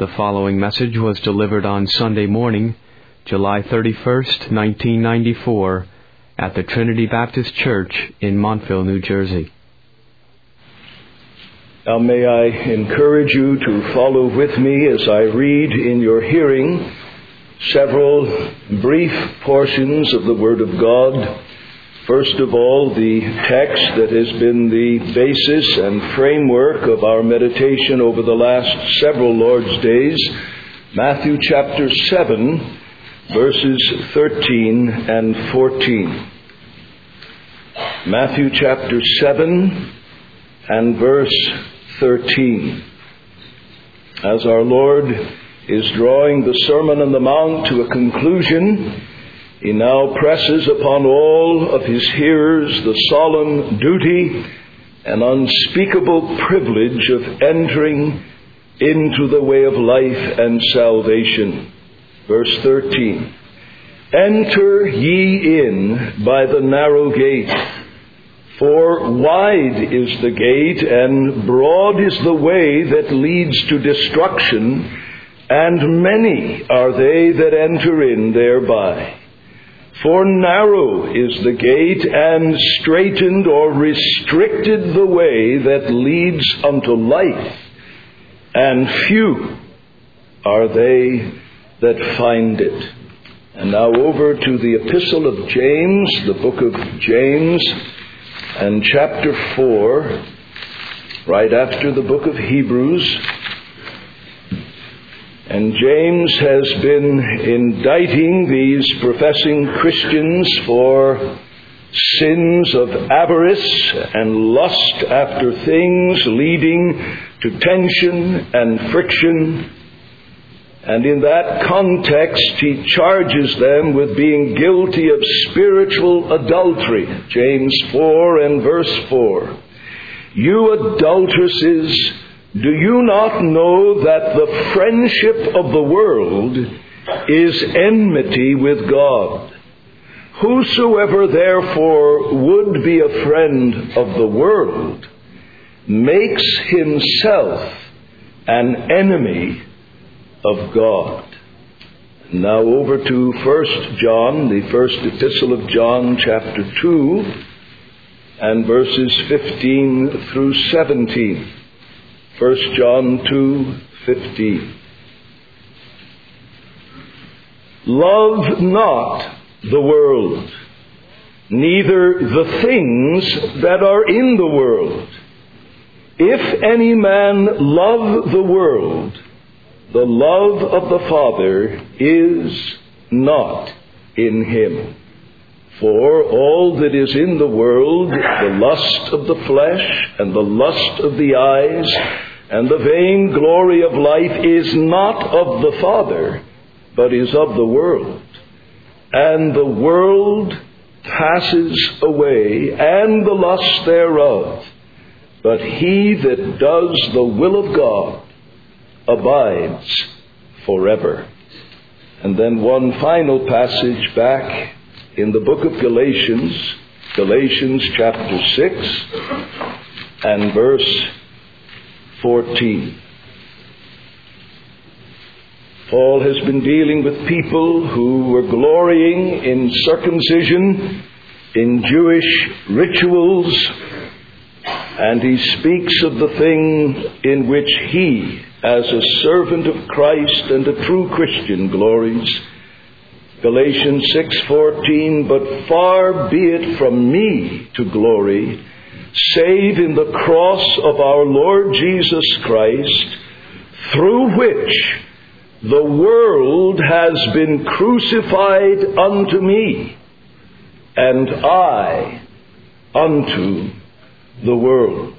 The following message was delivered on Sunday morning, July 31st, 1994, at the Trinity Baptist Church in Montville, New Jersey. Now may I encourage you to follow with me as I read in your hearing several brief portions of the Word of God. First of all, the text that has been the basis and framework of our meditation over the last several Lord's days, Matthew chapter 7, verses 13 and 14. Matthew chapter 7 and verse 13. As our Lord is drawing the Sermon on the Mount to a conclusion, He now presses upon all of His hearers the solemn duty and unspeakable privilege of entering into the way of life and salvation. Verse 13. Enter ye in by the narrow gate, for wide is the gate and broad is the way that leads to destruction, and many are they that enter in thereby. For narrow is the gate, and straitened or restricted the way that leads unto life, and few are they that find it. And now over to the Epistle of James, the book of James, and chapter 4, right after the book of Hebrews. And James has been indicting these professing Christians for sins of avarice and lust after things, leading to tension and friction. And in that context, he charges them with being guilty of spiritual adultery. James 4 and verse 4. You adulteresses, do you not know that the friendship of the world is enmity with God? Whosoever therefore would be a friend of the world makes himself an enemy of God. Now over to 1 John, the first epistle of John, chapter 2, and verses 15 through 17. 1 John 2:15. Love not the world, neither the things that are in the world. If any man love the world, the love of the Father is not in him. For all that is in the world, the lust of the flesh and the lust of the eyes and the vain glory of life is not of the Father, but is of the world. And the world passes away, and the lust thereof. But he that does the will of God abides forever. And then one final passage back in the book of Galatians, Galatians chapter 6 and verse 14. Paul has been dealing with people who were glorying in circumcision, in Jewish rituals, and he speaks of the thing in which he, as a servant of Christ and a true Christian, glories. Galatians 6:14, but far be it from me to glory, save in the cross of our Lord Jesus Christ, through which the world has been crucified unto me, and I unto the world.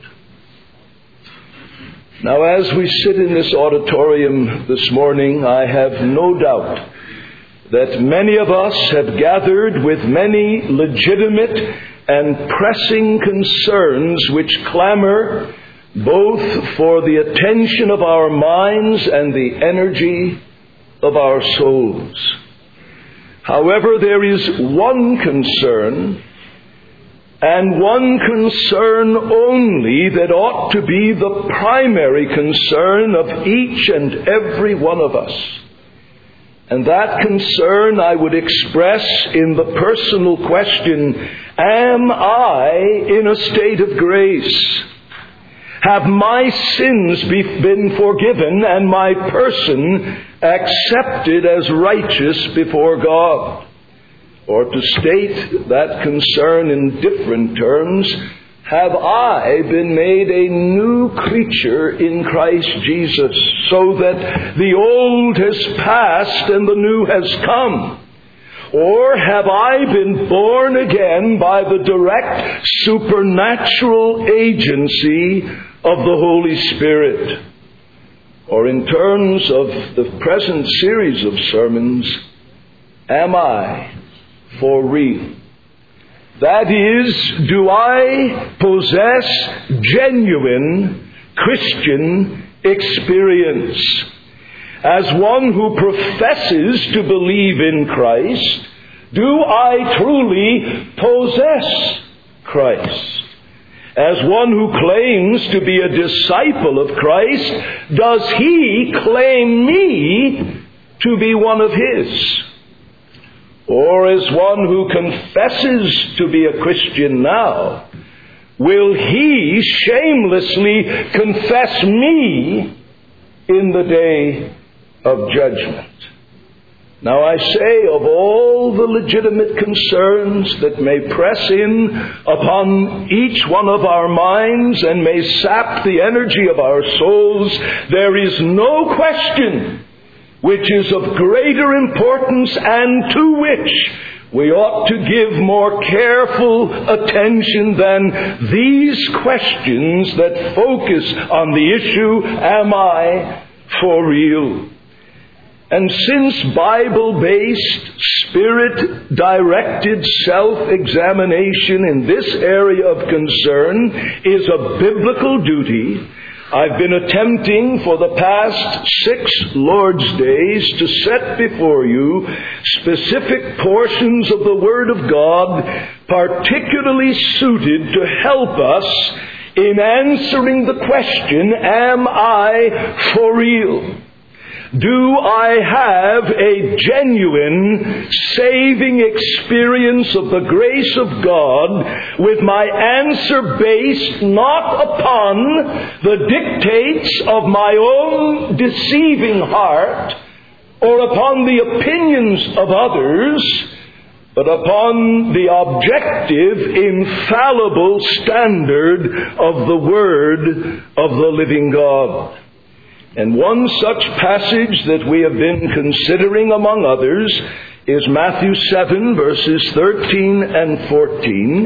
Now, as we sit in this auditorium this morning, I have no doubt that many of us have gathered with many legitimate and pressing concerns which clamor both for the attention of our minds and the energy of our souls. However, there is one concern and one concern only that ought to be the primary concern of each and every one of us. And that concern I would express in the personal question, am I in a state of grace? Have my sins been forgiven and my person accepted as righteous before God? Or to state that concern in different terms, have I been made a new creature in Christ Jesus, so that the old has passed and the new has come? Or have I been born again by the direct supernatural agency of the Holy Spirit? Or in terms of the present series of sermons, am I for real? That is, do I possess genuine Christian experience? As one who professes to believe in Christ, do I truly possess Christ? As one who claims to be a disciple of Christ, does he claim me to be one of his? Or as one who confesses to be a Christian now, will he shamelessly confess me in the day of judgment? Now I say, of all the legitimate concerns that may press in upon each one of our minds and may sap the energy of our souls, there is no question which is of greater importance and to which we ought to give more careful attention than these questions that focus on the issue, am I for real? And since Bible-based, Spirit-directed self-examination in this area of concern is a biblical duty, I've been attempting for the past 6 Lord's Days to set before you specific portions of the Word of God particularly suited to help us in answering the question, am I for real? Do I have a genuine saving experience of the grace of God, with my answer based not upon the dictates of my own deceiving heart or upon the opinions of others, but upon the objective, infallible standard of the Word of the living God? And one such passage that we have been considering, among others, is Matthew 7, verses 13 and 14.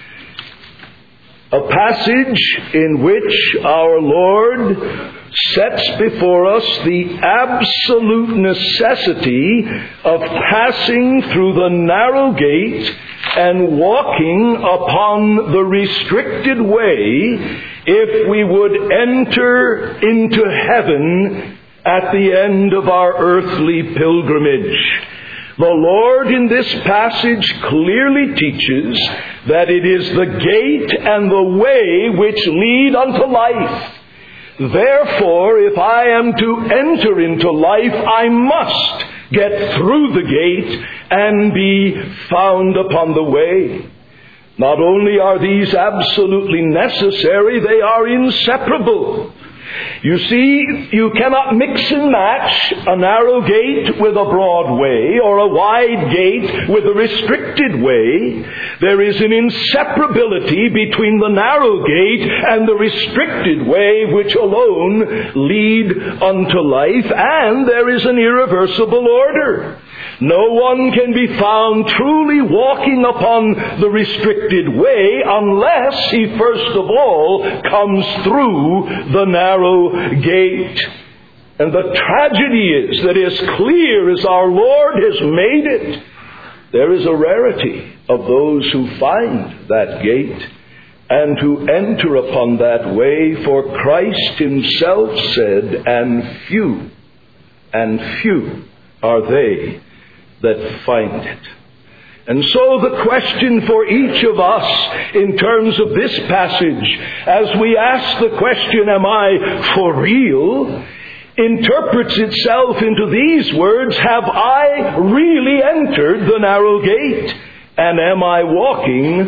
A passage in which our Lord sets before us the absolute necessity of passing through the narrow gate and walking upon the restricted way if we would enter into heaven at the end of our earthly pilgrimage. The Lord in this passage clearly teaches that it is the gate and the way which lead unto life. Therefore, if I am to enter into life, I must get through the gate and be found upon the way. Not only are these absolutely necessary, they are inseparable. You see, you cannot mix and match a narrow gate with a broad way, or a wide gate with a restricted way. There is an inseparability between the narrow gate and the restricted way, which alone lead unto life, and there is an irreversible order. No one can be found truly walking upon the restricted way unless he first of all comes through the narrow gate. And the tragedy is that as clear as our Lord has made it, there is a rarity of those who find that gate and who enter upon that way, for Christ himself said, and few are they that find it. And so the question for each of us in terms of this passage, as we ask the question, am I for real, interprets itself into these words, have I really entered the narrow gate? And am I walking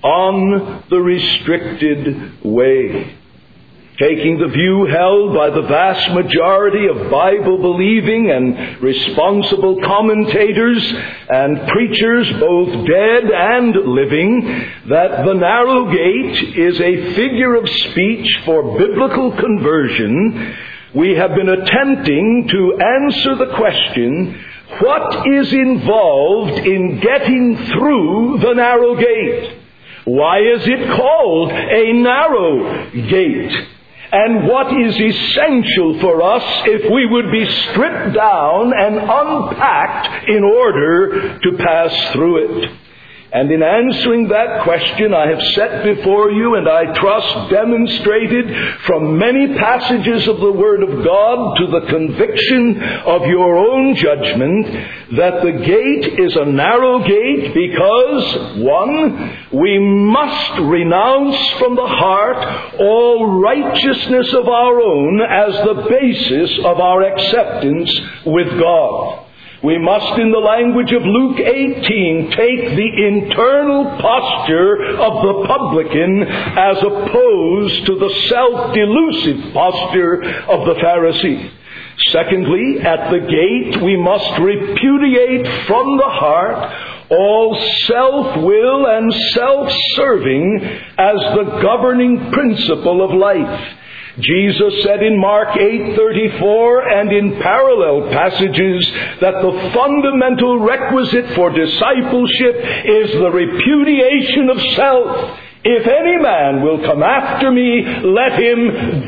on the restricted way? Taking the view held by the vast majority of Bible-believing and responsible commentators and preachers, both dead and living, that the narrow gate is a figure of speech for biblical conversion, we have been attempting to answer the question, what is involved in getting through the narrow gate? Why is it called a narrow gate? And what is essential for us if we would be stripped down and unpacked in order to pass through it? And in answering that question, I have set before you, and I trust demonstrated from many passages of the Word of God to the conviction of your own judgment, that the gate is a narrow gate because, one, we must renounce from the heart all righteousness of our own as the basis of our acceptance with God. We must, in the language of Luke 18, take the internal posture of the publican as opposed to the self-delusive posture of the Pharisee. Secondly, at the gate, we must repudiate from the heart all self-will and self-serving as the governing principle of life. Jesus said in Mark 8:34 and in parallel passages that the fundamental requisite for discipleship is the repudiation of self. If any man will come after me, let him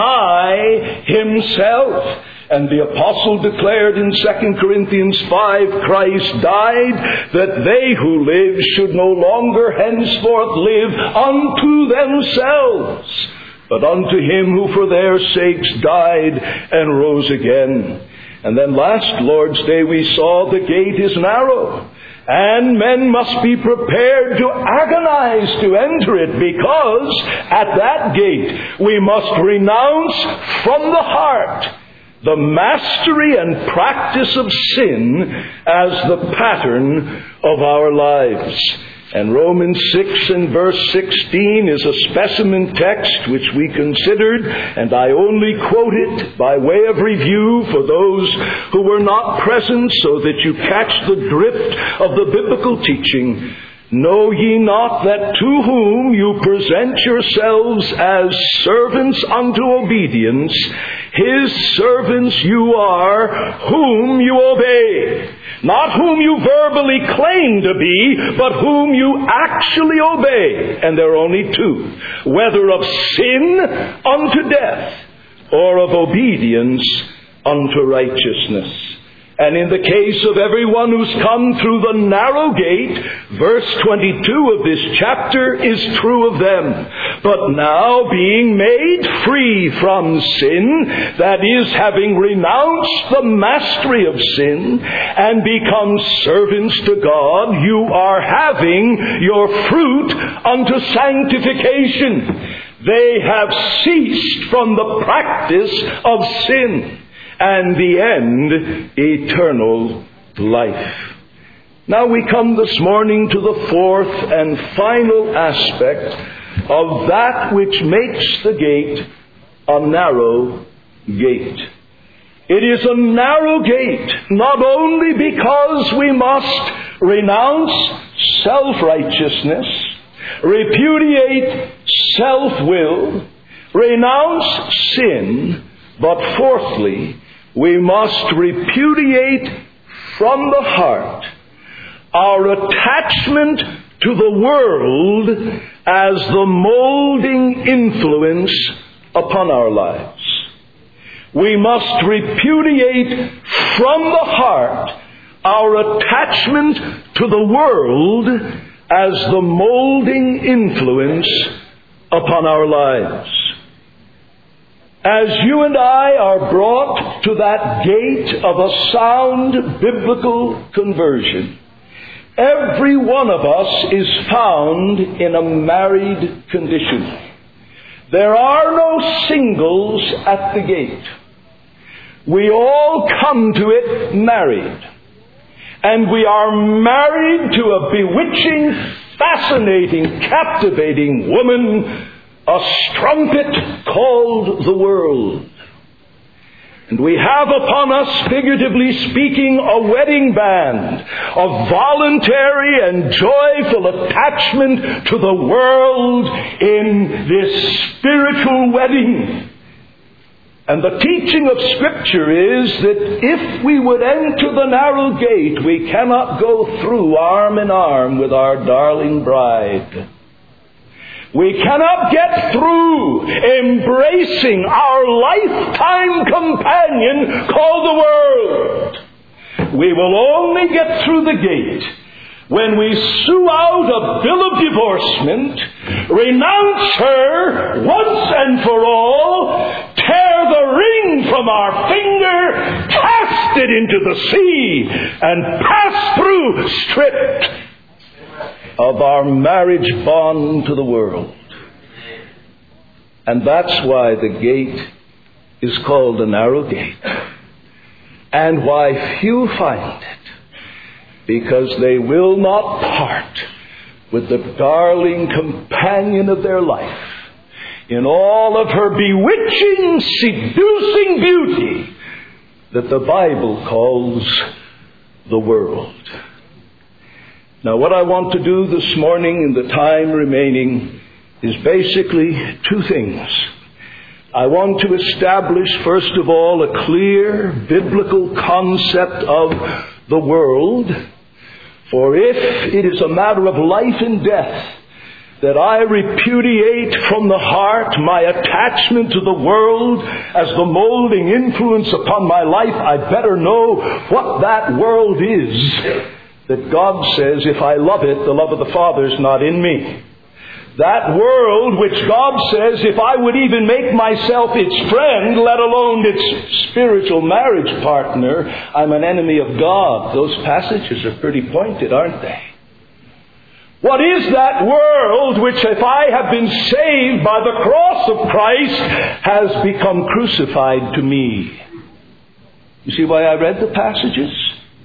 deny himself. And the apostle declared in 2 Corinthians 5, Christ died that they who live should no longer henceforth live unto themselves, but unto him who for their sakes died and rose again. And then last Lord's Day we saw the gate is narrow, and men must be prepared to agonize to enter it, because at that gate we must renounce from the heart the mastery and practice of sin as the pattern of our lives. And Romans 6 and verse 16 is a specimen text which we considered, and I only quote it by way of review for those who were not present, so that you catch the drift of the biblical teaching. Know ye not that to whom you present yourselves as servants unto obedience, his servants you are, whom you obey? Not whom you verbally claim to be, but whom you actually obey. And there are only two, whether of sin unto death, or of obedience unto righteousness. And in the case of everyone who's come through the narrow gate, verse 22 of this chapter is true of them. But now, being made free from sin, that is, having renounced the mastery of sin and become servants to God, you are having your fruit unto sanctification. They have ceased from the practice of sin, and the end, eternal life. Now we come this morning to the fourth and final aspect of that which makes the gate a narrow gate. It is a narrow gate not only because we must renounce self-righteousness, repudiate self-will, renounce sin, but fourthly, we must repudiate from the heart our attachment to the world as the molding influence upon our lives. We must repudiate from the heart our attachment to the world as the molding influence upon our lives. As you and I are brought to that gate of a sound biblical conversion, every one of us is found in a married condition. There are no singles at the gate. We all come to it married. And we are married to a bewitching, fascinating, captivating woman, a strumpet called the world. And we have upon us, figuratively speaking, a wedding band of voluntary and joyful attachment to the world in this spiritual wedding. And the teaching of Scripture is that if we would enter the narrow gate, we cannot go through arm in arm with our darling bride. We cannot get through embracing our lifetime companion called the world. We will only get through the gate when we sue out a bill of divorcement, renounce her once and for all, tear the ring from our finger, cast it into the sea, and pass through stripped of our marriage bond to the world. And that's why the gate is called the narrow gate, and why few find it. Because they will not part with the darling companion of their life in all of her bewitching, seducing beauty that the Bible calls the world. Now, what I want to do this morning in the time remaining is basically two things. I want to establish, first of all, a clear biblical concept of the world. For if it is a matter of life and death that I repudiate from the heart my attachment to the world as the molding influence upon my life, I better know what that world is that God says, if I love it, the love of the Father is not in me. That world which God says, if I would even make myself its friend, let alone its spiritual marriage partner, I'm an enemy of God. Those passages are pretty pointed, aren't they? What is that world which, if I have been saved by the cross of Christ, has become crucified to me? You see why I read the passages?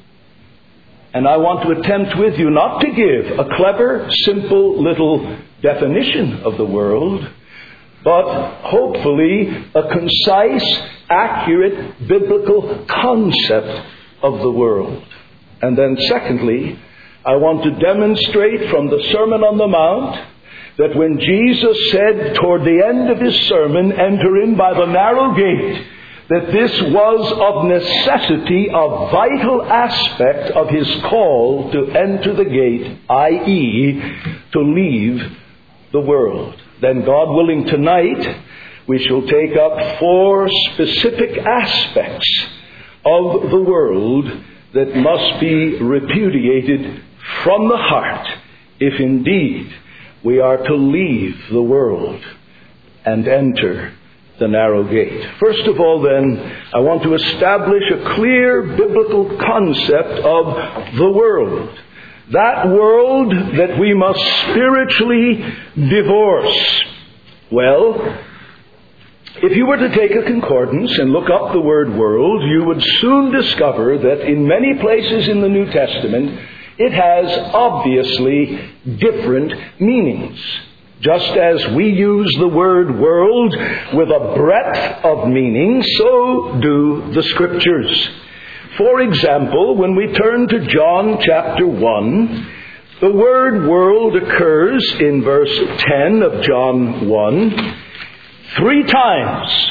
And I want to attempt with you not to give a clever, simple little definition of the world, but hopefully a concise, accurate, biblical concept of the world. And then secondly, I want to demonstrate from the Sermon on the Mount that when Jesus said toward the end of his sermon, enter in by the narrow gate, that this was of necessity a vital aspect of his call to enter the gate, i.e., to leave the world. Then, God willing, tonight we shall take up 4 specific aspects of the world that must be repudiated from the heart if indeed we are to leave the world and enter the narrow gate. First of all, then, I want to establish a clear biblical concept of the world. That world that we must spiritually divorce. Well, if you were to take a concordance and look up the word world, you would soon discover that in many places in the New Testament, it has obviously different meanings. Just as we use the word world with a breadth of meaning, so do the Scriptures. For example, when we turn to John chapter 1, the word world occurs in verse 10 of John 1 3 times.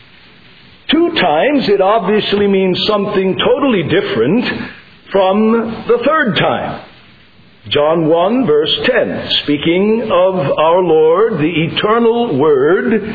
2 times it obviously means something totally different from the 3rd time. John 1 verse 10, speaking of our Lord, the eternal Word,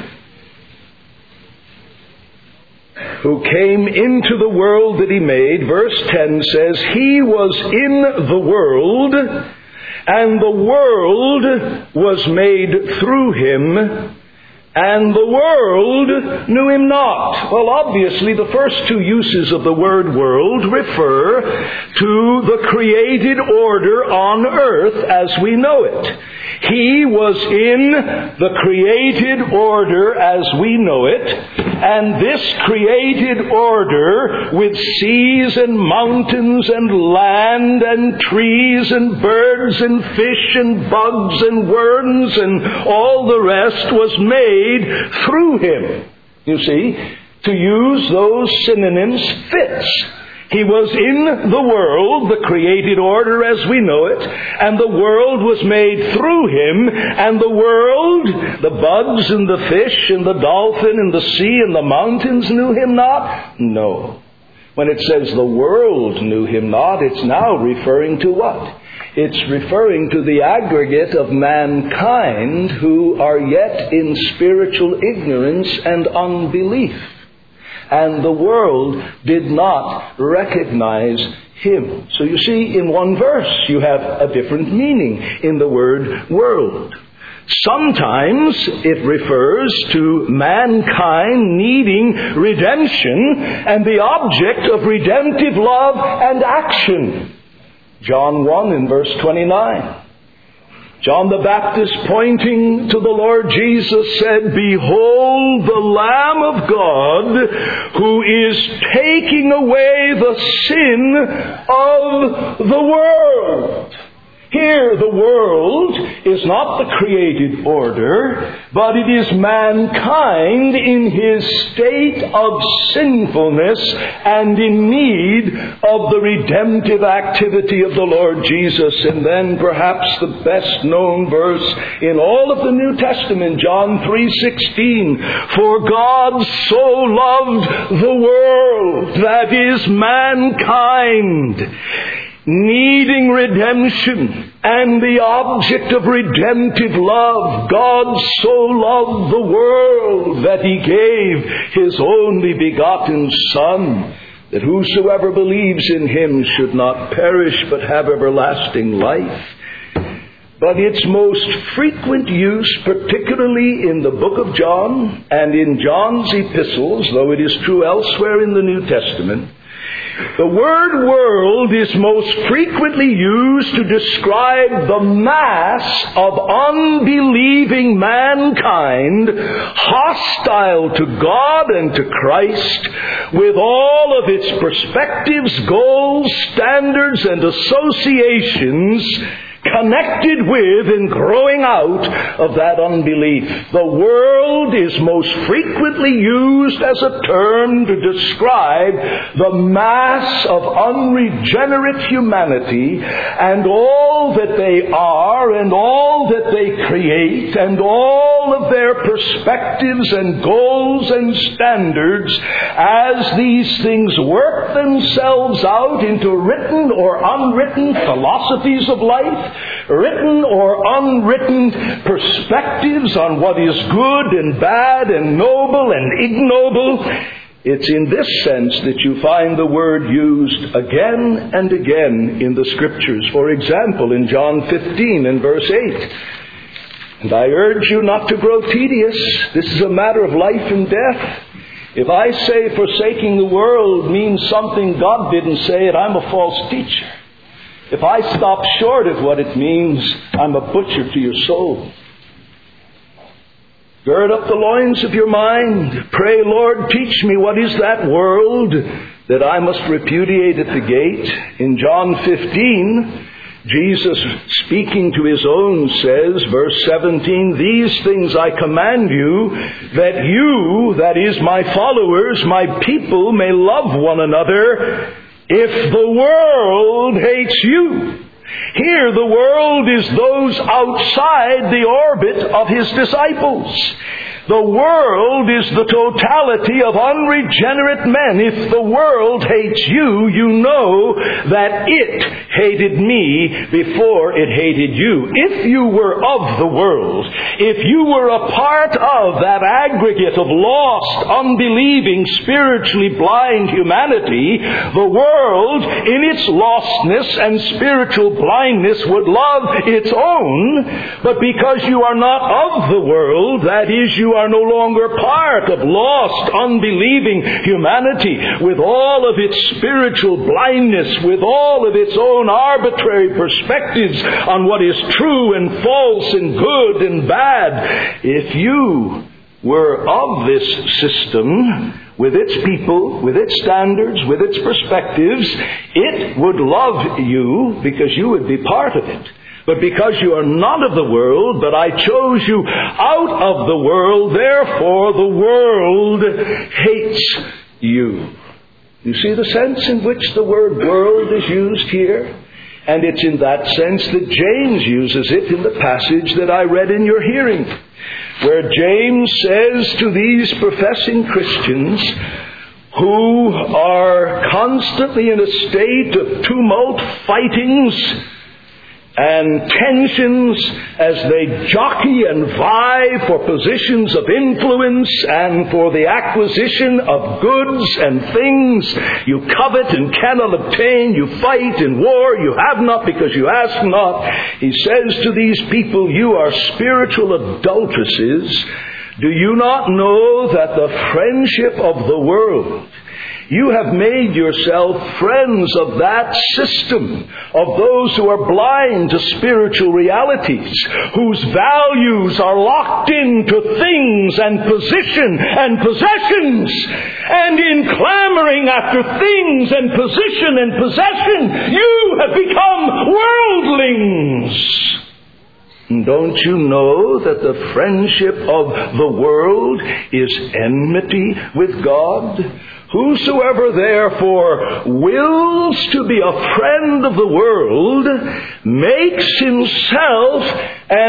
who came into the world that He made, verse 10 says, He was in the world, and the world was made through Him, and the world knew him not. Well, obviously, the first two uses of the word world refer to the created order on earth as we know it. He was in the created order as we know it, and this created order with seas and mountains and land and trees and birds and fish and bugs and worms and all the rest was made through him. You see, to use those synonyms fits. He was in the world, the created order as we know it, and the world was made through him, and the world, the bugs and the fish and the dolphin and the sea and the mountains knew him not? No. When it says the world knew him not, it's now referring to what? It's referring to the aggregate of mankind who are yet in spiritual ignorance and unbelief. And the world did not recognize him. So you see, in one verse you have a different meaning in the word world. Sometimes it refers to mankind needing redemption and the object of redemptive love and action. John 1 in verse 29. John the Baptist, pointing to the Lord Jesus, said, "Behold the Lamb of God who is taking away the sin of the world." Here, the world is not the created order, but it is mankind in his state of sinfulness and in need of the redemptive activity of the Lord Jesus. And then perhaps the best known verse in all of the New Testament, John 3:16, "For God so loved the world," that is mankind, needing redemption and the object of redemptive love. God so loved the world that he gave his only begotten Son, that whosoever believes in him should not perish but have everlasting life. But its most frequent use, particularly in the book of John and in John's epistles, though it is true elsewhere in the New Testament, the word world is most frequently used to describe the mass of unbelieving mankind, hostile to God and to Christ, with all of its perspectives, goals, standards, and associations connected with and growing out of that unbelief. The world is most frequently used as a term to describe the mass of unregenerate humanity and all that they are and all that they create and all of their perspectives and goals and standards as these things work themselves out into written or unwritten philosophies of life, written or unwritten perspectives on what is good and bad and noble and ignoble. It's in this sense that you find the word used again and again in the Scriptures. For example, in John 15 and verse 8, "And I urge you not to grow tedious. This is a matter of life and death. If I say forsaking the world means something God didn't say, and I'm a false teacher. If I stop short of what it means, I'm a butcher to your soul. Gird up the loins of your mind. Pray, Lord, teach me what is that world that I must repudiate at the gate." In John 15, Jesus, speaking to his own, says, verse 17, "These things I command you, that you," that is, my followers, my people, "may love one another. If the world hates you." Here the world is those outside the orbit of his disciples. The world is the totality of unregenerate men. If the world hates you, you know that it hated me before it hated you. If you were of the world, if you were a part of that aggregate of lost, unbelieving, spiritually blind humanity, the world, in its lostness and spiritual blindness, would love its own. But because you are not of the world, that is, you are no longer part of lost, unbelieving humanity with all of its spiritual blindness, with all of its own arbitrary perspectives on what is true and false and good and bad. If you were of this system, with its people, with its standards, with its perspectives, it would love you because you would be part of it. But because you are not of the world, but I chose you out of the world, therefore the world hates you. You see the sense in which the word world is used here? And it's in that sense that James uses it in the passage that I read in your hearing, where James says to these professing Christians who are constantly in a state of tumult, fightings, and tensions as they jockey and vie for positions of influence and for the acquisition of goods and things you covet and cannot obtain. You fight in war, you have not because you ask not. He says to these people, you are spiritual adulteresses. Do you not know that the friendship of the world, you have made yourself friends of that system, of those who are blind to spiritual realities, whose values are locked into things and position and possessions. And in clamoring after things and position and possession, you have become worldlings. Don't you know that the friendship of the world is enmity with God? Whosoever therefore wills to be a friend of the world makes himself an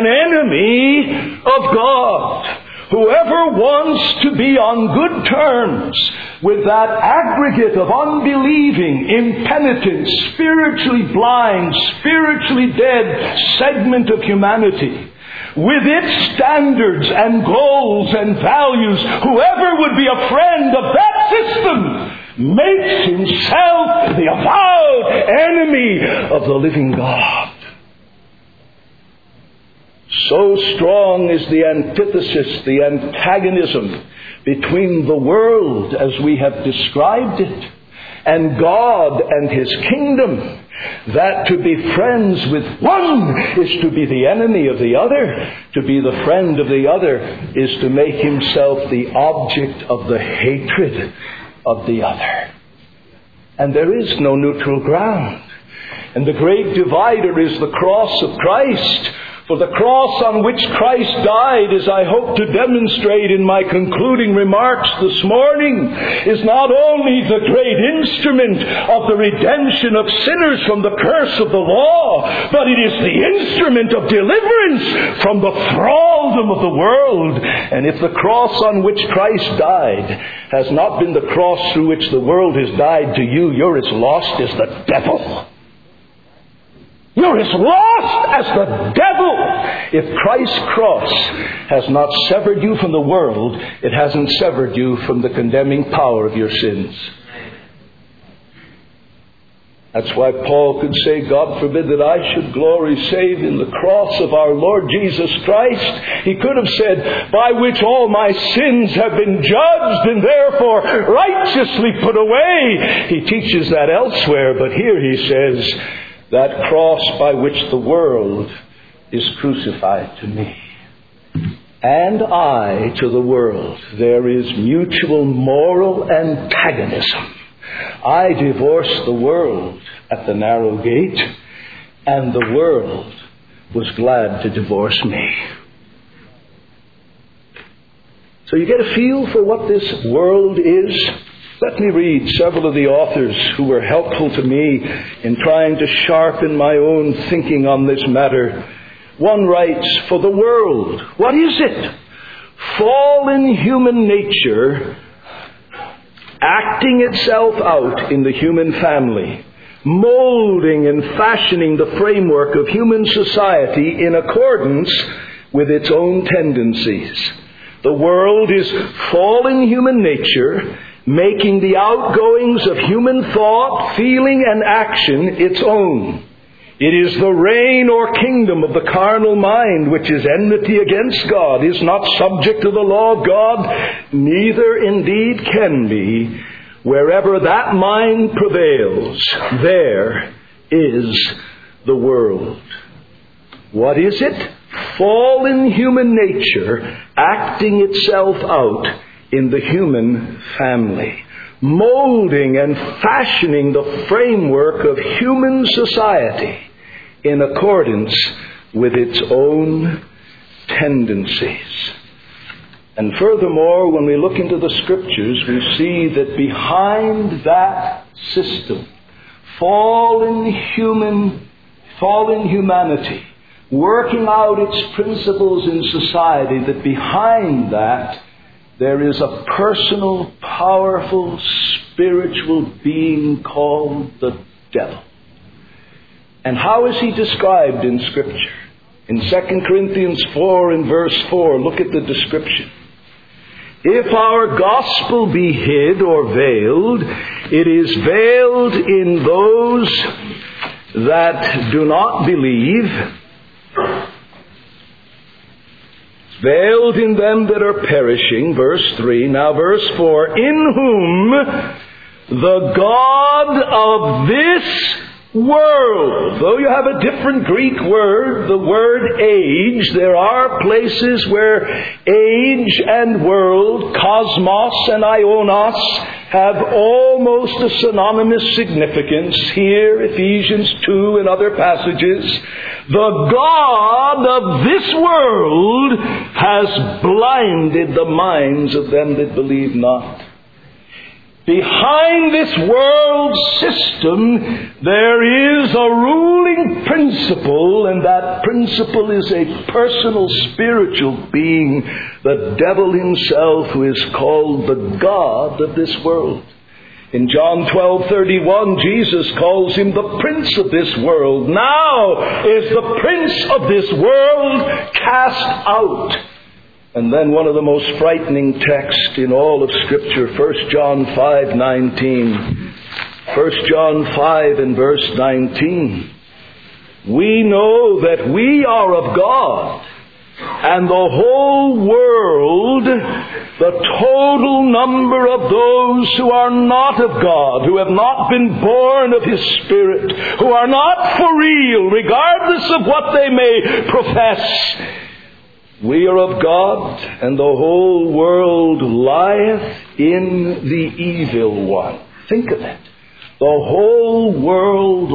enemy of God. Whoever wants to be on good terms with that aggregate of unbelieving, impenitent, spiritually blind, spiritually dead segment of humanity, with its standards and goals and values, whoever would be a friend of that system makes himself the avowed enemy of the living God. So strong is the antithesis, the antagonism between the world as we have described it and God and His kingdom, that to be friends with one is to be the enemy of the other. To be the friend of the other is to make himself the object of the hatred of the other. And there is no neutral ground. And the great divider is the cross of Christ. For the cross on which Christ died, as I hope to demonstrate in my concluding remarks this morning, is not only the great instrument of the redemption of sinners from the curse of the law, but it is the instrument of deliverance from the thraldom of the world. And if the cross on which Christ died has not been the cross through which the world has died to you, you're as lost as the devil. You're as lost as the devil. If Christ's cross has not severed you from the world, it hasn't severed you from the condemning power of your sins. That's why Paul could say, God forbid that I should glory save in the cross of our Lord Jesus Christ. He could have said, by which all my sins have been judged and therefore righteously put away. He teaches that elsewhere, but here he says, that cross by which the world is crucified to me, and I to the world. There is mutual moral antagonism. I divorced the world at the narrow gate, and the world was glad to divorce me. So you get a feel for what this world is? Let me read several of the authors who were helpful to me in trying to sharpen my own thinking on this matter. One writes, for the world, what is it? Fallen human nature acting itself out in the human family, molding and fashioning the framework of human society in accordance with its own tendencies. The world is fallen human nature, making the outgoings of human thought, feeling, and action its own. It is the reign or kingdom of the carnal mind, which is enmity against God, is not subject to the law of God, neither indeed can be. Wherever that mind prevails, there is the world. What is it? Fallen human nature acting itself out in the human family, molding and fashioning the framework of human society in accordance with its own tendencies. And furthermore, when we look into the Scriptures, we see that behind that system, fallen humanity, working out its principles in society, that behind that there is a personal, powerful, spiritual being called the devil. And how is he described in Scripture? In 2 Corinthians 4 and verse 4, look at the description. If our gospel be hid or veiled, it is veiled in those that do not believe, veiled in them that are perishing, verse 3. Now verse 4, in whom the God of this world, though you have a different Greek word, the word age, there are places where age and world, cosmos and ionos, have almost a synonymous significance. Here, Ephesians 2 and other passages. The God of this world has blinded the minds of them that believe not. Behind this world system, there is a ruling principle, and that principle is a personal spiritual being, the devil himself, who is called the God of this world. In John 12:31, Jesus calls him the prince of this world. Now is the prince of this world cast out. And then one of the most frightening texts in all of Scripture, 1 John 5:19. 1 John 5 and verse 19. We know that we are of God, and the whole world, the total number of those who are not of God, who have not been born of His Spirit, who are not for real, regardless of what they may profess, we are of God, and the whole world lieth in the evil one. Think of it. The whole world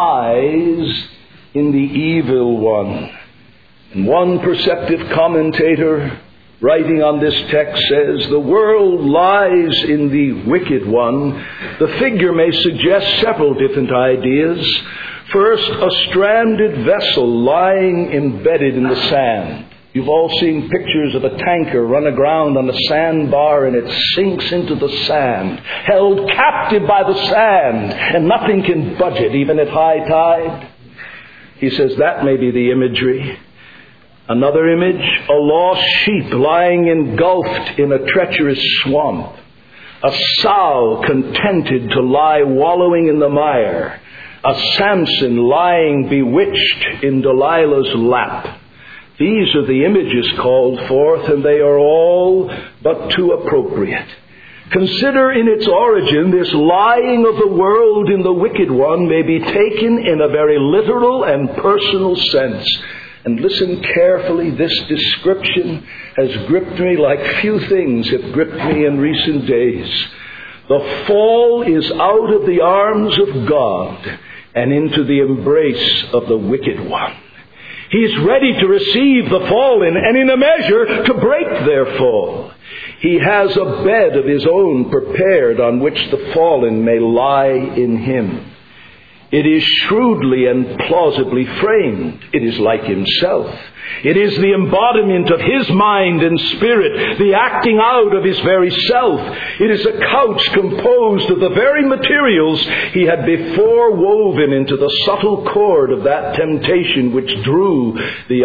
lies in the evil one. And one perceptive commentator writing on this text says, the world lies in the wicked one. The figure may suggest several different ideas. First, a stranded vessel lying embedded in the sand. You've all seen pictures of a tanker run aground on a sandbar and it sinks into the sand, held captive by the sand, and nothing can budge it, even at high tide. He says that may be the imagery. Another image, a lost sheep lying engulfed in a treacherous swamp. A sow contented to lie wallowing in the mire. A Samson lying bewitched in Delilah's lap. These are the images called forth, and they are all but too appropriate. Consider in its origin, this lying of the world in the wicked one may be taken in a very literal and personal sense. And listen carefully, this description has gripped me like few things have gripped me in recent days. The fall is out of the arms of God and into the embrace of the wicked one. He's ready to receive the fallen and in a measure to break their fall. He has a bed of his own prepared on which the fallen may lie in him. It is shrewdly and plausibly framed. It is like himself. It is the embodiment of his mind and spirit, the acting out of his very self. It is a couch composed of the very materials he had before woven into the subtle cord of that temptation which drew the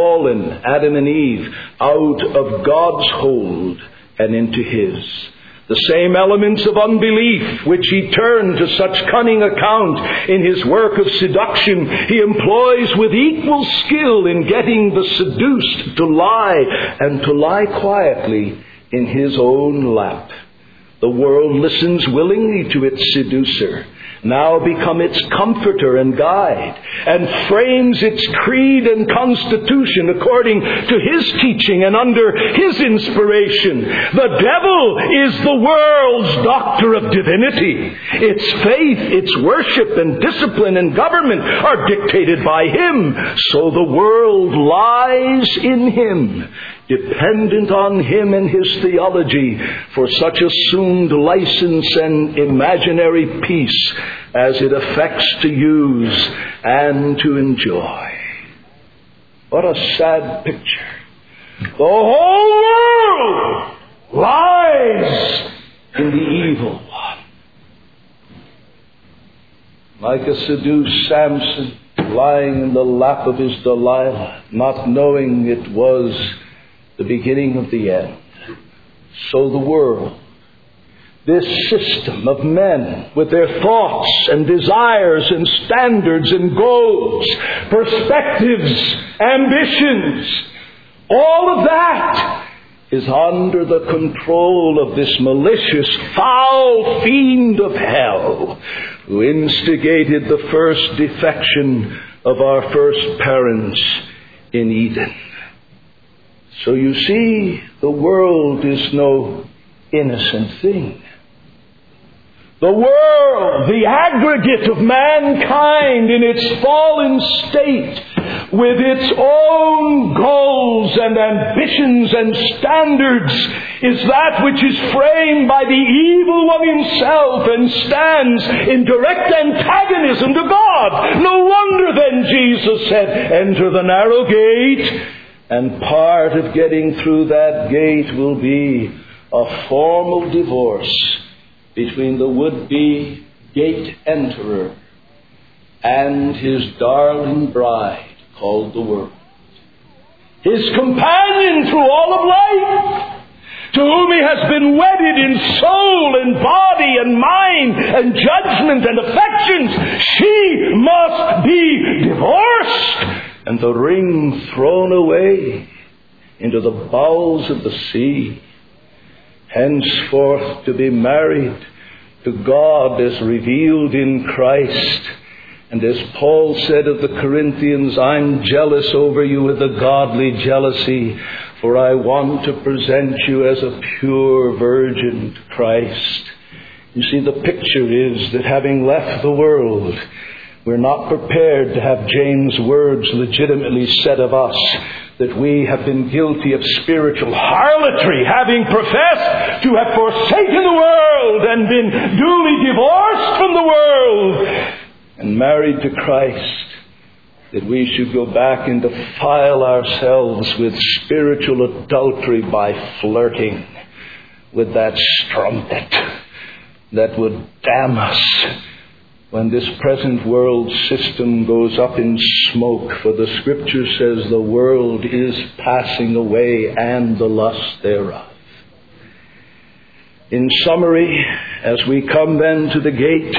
unfallen Adam and Eve out of God's hold and into his. The same elements of unbelief which he turned to such cunning account in his work of seduction, he employs with equal skill in getting the seduced to lie, and to lie quietly in his own lap. The world listens willingly to its seducer, now become its comforter and guide, and frames its creed and constitution according to his teaching and under his inspiration. The devil is the world's doctor of divinity. Its faith, its worship and discipline and government are dictated by him. So the world lies in him, dependent on him and his theology for such assumed license and imaginary peace as it affects to use and to enjoy. What a sad picture. The whole world lies in the evil one. Like a seduced Samson lying in the lap of his Delilah, not knowing it was the beginning of the end. So the world, this system of men with their thoughts and desires and standards and goals, perspectives, ambitions, all of that is under the control of this malicious, foul fiend of hell who instigated the first defection of our first parents in Eden. So you see, the world is no innocent thing. The world, the aggregate of mankind in its fallen state, with its own goals and ambitions and standards, is that which is framed by the evil one himself and stands in direct antagonism to God. No wonder then Jesus said, "Enter the narrow gate," and part of getting through that gate will be a formal divorce between the would-be gate enterer and his darling bride called the world. His companion through all of life, to whom he has been wedded in soul and body and mind and judgment and affections. She must be divorced and the ring thrown away into the bowels of the sea, henceforth to be married to God as revealed in Christ. And as Paul said of the Corinthians, "I'm jealous over you with a godly jealousy, for I want to present you as a pure virgin to Christ." You see, the picture is that having left the world, we're not prepared to have James' words legitimately said of us, that we have been guilty of spiritual harlotry, having professed to have forsaken the world and been duly divorced from the world and married to Christ, that we should go back and defile ourselves with spiritual adultery by flirting with that strumpet that would damn us when this present world system goes up in smoke. For the Scripture says the world is passing away and the lust thereof. In summary, as we come then to the gate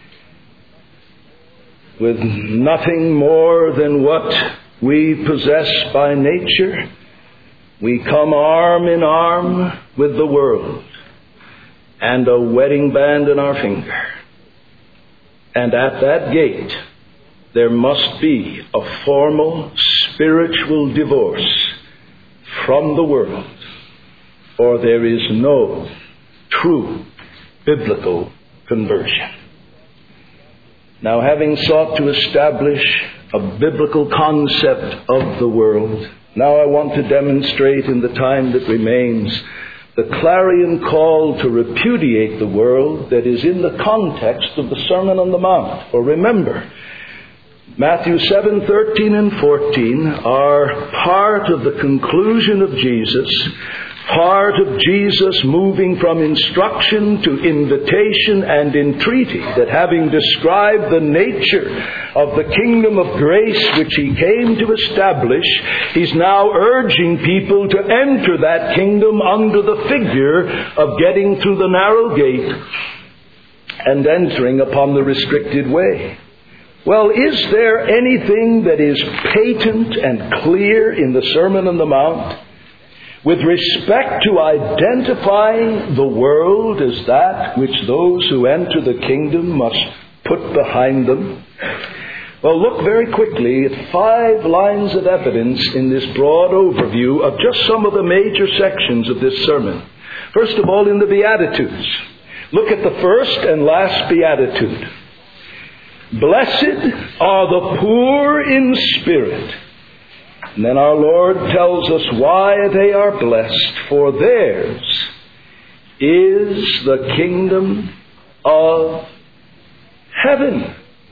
with nothing more than what we possess by nature, we come arm in arm with the world and a wedding band in our finger. And at that gate, there must be a formal spiritual divorce from the world, or there is no true biblical conversion. Now, having sought to establish a biblical concept of the world, now I want to demonstrate in the time that remains the clarion call to repudiate the world that is in the context of the Sermon on the Mount. For remember, Matthew 7:13 and 14 are part of the conclusion of Jesus part of Jesus moving from instruction to invitation and entreaty, that having described the nature of the kingdom of grace which he came to establish, he's now urging people to enter that kingdom under the figure of getting through the narrow gate and entering upon the restricted way. Well, is there anything that is patent and clear in the Sermon on the Mount with respect to identifying the world as that which those who enter the kingdom must put behind them? Well, look very quickly at 5 lines of evidence in this broad overview of just some of the major sections of this sermon. First of all, in the Beatitudes. Look at the first and last Beatitude. Blessed are the poor in spirit. And then our Lord tells us why they are blessed. For theirs is the kingdom of heaven.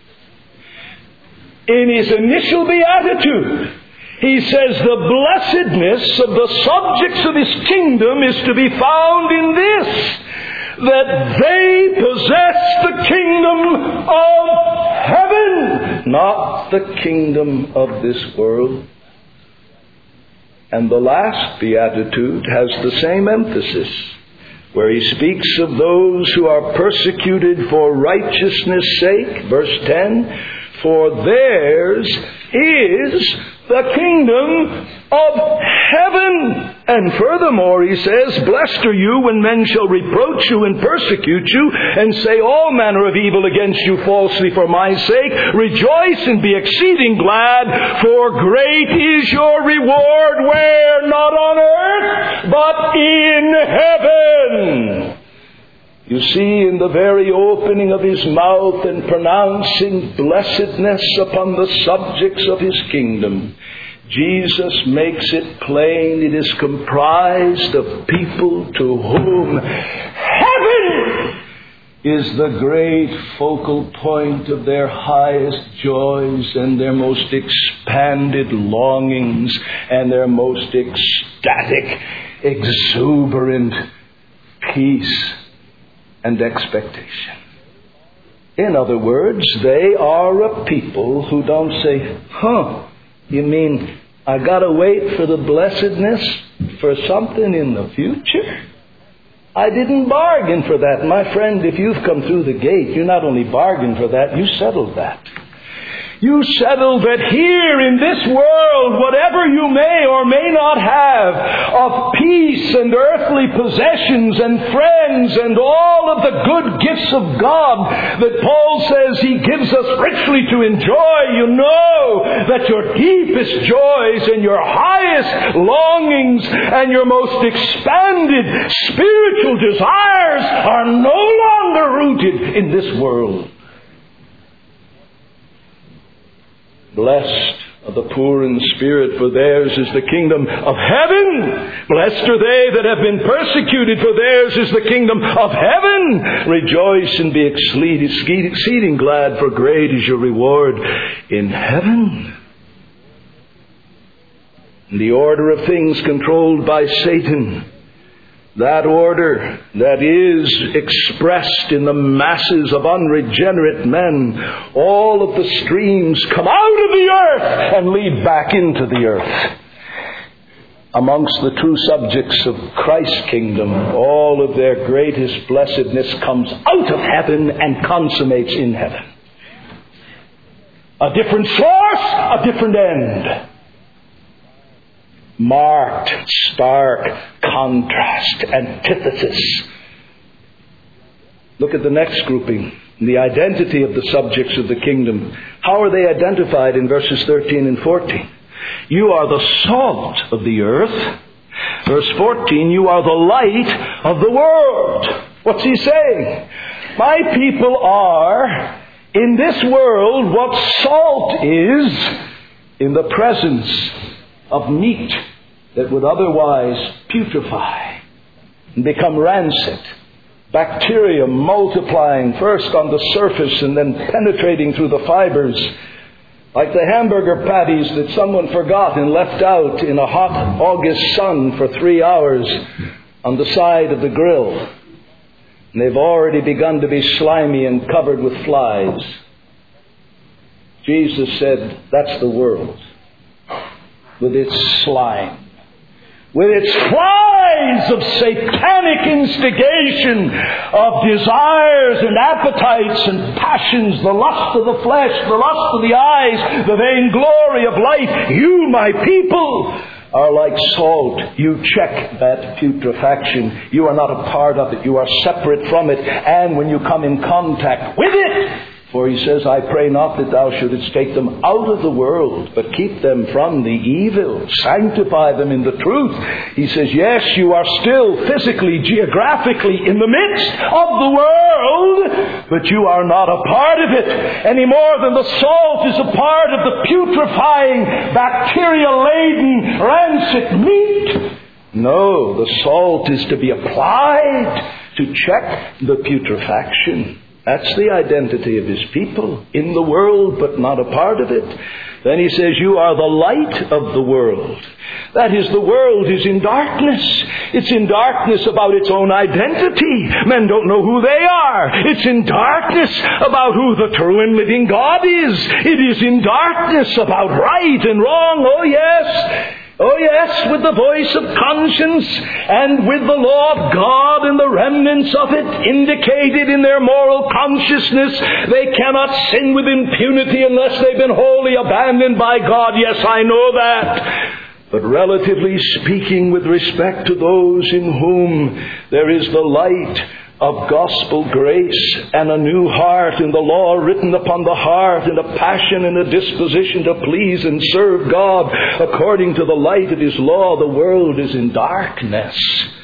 In his initial beatitude, he says the blessedness of the subjects of his kingdom is to be found in this, that they possess the kingdom of heaven, not the kingdom of this world. And the last beatitude has the same emphasis, where he speaks of those who are persecuted for righteousness' sake. Verse 10, for theirs is the kingdom of heaven. And furthermore, he says, blessed are you when men shall reproach you and persecute you and say all manner of evil against you falsely for my sake. Rejoice and be exceeding glad, for great is your reward, where? Not on earth, but in heaven. You see, in the very opening of his mouth and pronouncing blessedness upon the subjects of his kingdom, Jesus makes it plain it is comprised of people to whom heaven is the great focal point of their highest joys and their most expanded longings and their most ecstatic, exuberant peace and expectation. In other words, they are a people who don't say, you mean I gotta wait for the blessedness for something in the future? I didn't bargain for that. My friend, if you've come through the gate, you not only bargained for that, you settled that. You settled that here in this world, whatever you may or may not have of peace and earthly possessions and friends and all of the good gifts of God that Paul says he gives us richly to enjoy, you know that your deepest joys and your highest longings and your most expanded spiritual desires are no longer rooted in this world. Blessed are the poor in spirit, for theirs is the kingdom of heaven. Blessed are they that have been persecuted, for theirs is the kingdom of heaven. Rejoice and be exceeding glad, for great is your reward in heaven. The order of things controlled by Satan, that order that is expressed in the masses of unregenerate men, all of the streams come out of the earth and lead back into the earth. Amongst the true subjects of Christ's kingdom, all of their greatest blessedness comes out of heaven and consummates in heaven. A different source, a different end. Marked, stark contrast, antithesis. Look at the next grouping, the identity of the subjects of the kingdom. How are they identified in verses 13 and 14? You are the salt of the earth. Verse 14, you are the light of the world. What's he saying? My people are, in this world, what salt is in the presence of meat that would otherwise putrefy and become rancid. Bacteria multiplying first on the surface and then penetrating through the fibers. Like the hamburger patties that someone forgot and left out in a hot August sun for 3 hours. on the side of the grill. And they've already begun to be slimy and covered with flies. Jesus said, that's the world, with its slime, with its flies of satanic instigation, of desires and appetites and passions, the lust of the flesh, the lust of the eyes, the vainglory of life. You, my people, are like salt. You check that putrefaction. You are not a part of it. You are separate from it. And when you come in contact with it, for he says, I pray not that thou shouldest take them out of the world, but keep them from the evil. Sanctify them in the truth. He says, yes, you are still physically, geographically in the midst of the world, but you are not a part of it any more than the salt is a part of the putrefying, bacteria-laden, rancid meat. No, the salt is to be applied to check the putrefaction. That's the identity of his people, in the world but not a part of it. Then he says, you are the light of the world. That is, the world is in darkness. It's in darkness about its own identity. Men don't know who they are. It's in darkness about who the true and living God is. It is in darkness about right and wrong. Oh yes. Oh yes, with the voice of conscience and with the law of God and the remnants of it indicated in their moral consciousness. They cannot sin with impunity unless they've been wholly abandoned by God. Yes, I know that. But relatively speaking, with respect to those in whom there is the light of gospel grace and a new heart and the law written upon the heart and a passion and a disposition to please and serve God according to the light of his law, the world is in darkness.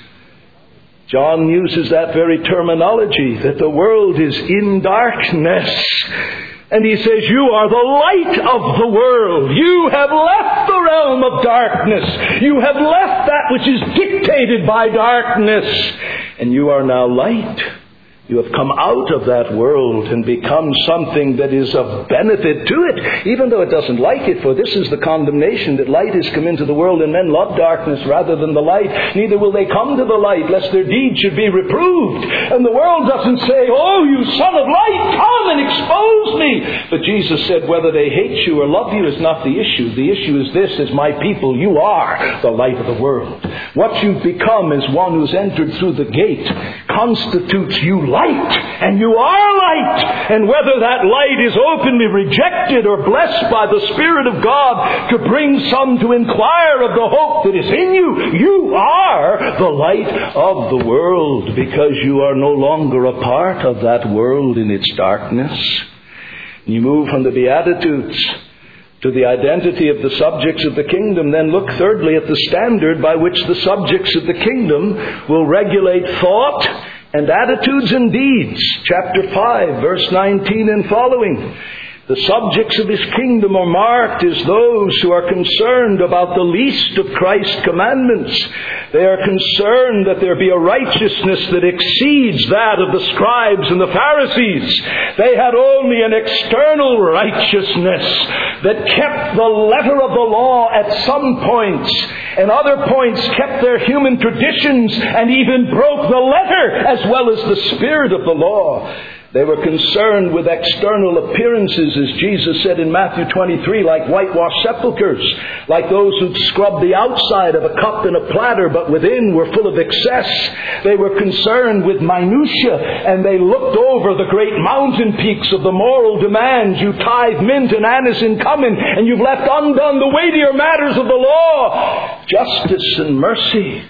John uses that very terminology, that the world is in darkness. And he says, you are the light of the world. You have left the realm of darkness. You have left that which is dictated by darkness. And you are now light. You have come out of that world and become something that is of benefit to it, even though it doesn't like it. For this is the condemnation, that light has come into the world, and men love darkness rather than the light. Neither will they come to the light, lest their deeds should be reproved. And the world doesn't say, oh, you son of light, come and expose me. But Jesus said, whether they hate you or love you is not the issue. The issue is this: as my people, you are the light of the world. What you've become as one who's entered through the gate constitutes you light. And you are light. And whether that light is openly rejected or blessed by the Spirit of God to bring some to inquire of the hope that is in you, you are the light of the world, because you are no longer a part of that world in its darkness. You move from the Beatitudes to the identity of the subjects of the kingdom. Then look thirdly at the standard by which the subjects of the kingdom will regulate thought and attitudes and deeds. Chapter 5, verse 19 and following. The subjects of his kingdom are marked as those who are concerned about the least of Christ's commandments. They are concerned that there be a righteousness that exceeds that of the scribes and the Pharisees. They had only an external righteousness that kept the letter of the law at some points, and other points kept their human traditions and even broke the letter as well as the spirit of the law. They were concerned with external appearances, as Jesus said in Matthew 23, like whitewashed sepulchres, like those who'd scrubbed the outside of a cup and a platter, but within were full of excess. They were concerned with minutiae, and they looked over the great mountain peaks of the moral demands. You tithe mint and anise in cumin, and you've left undone the weightier matters of the law, justice and mercy.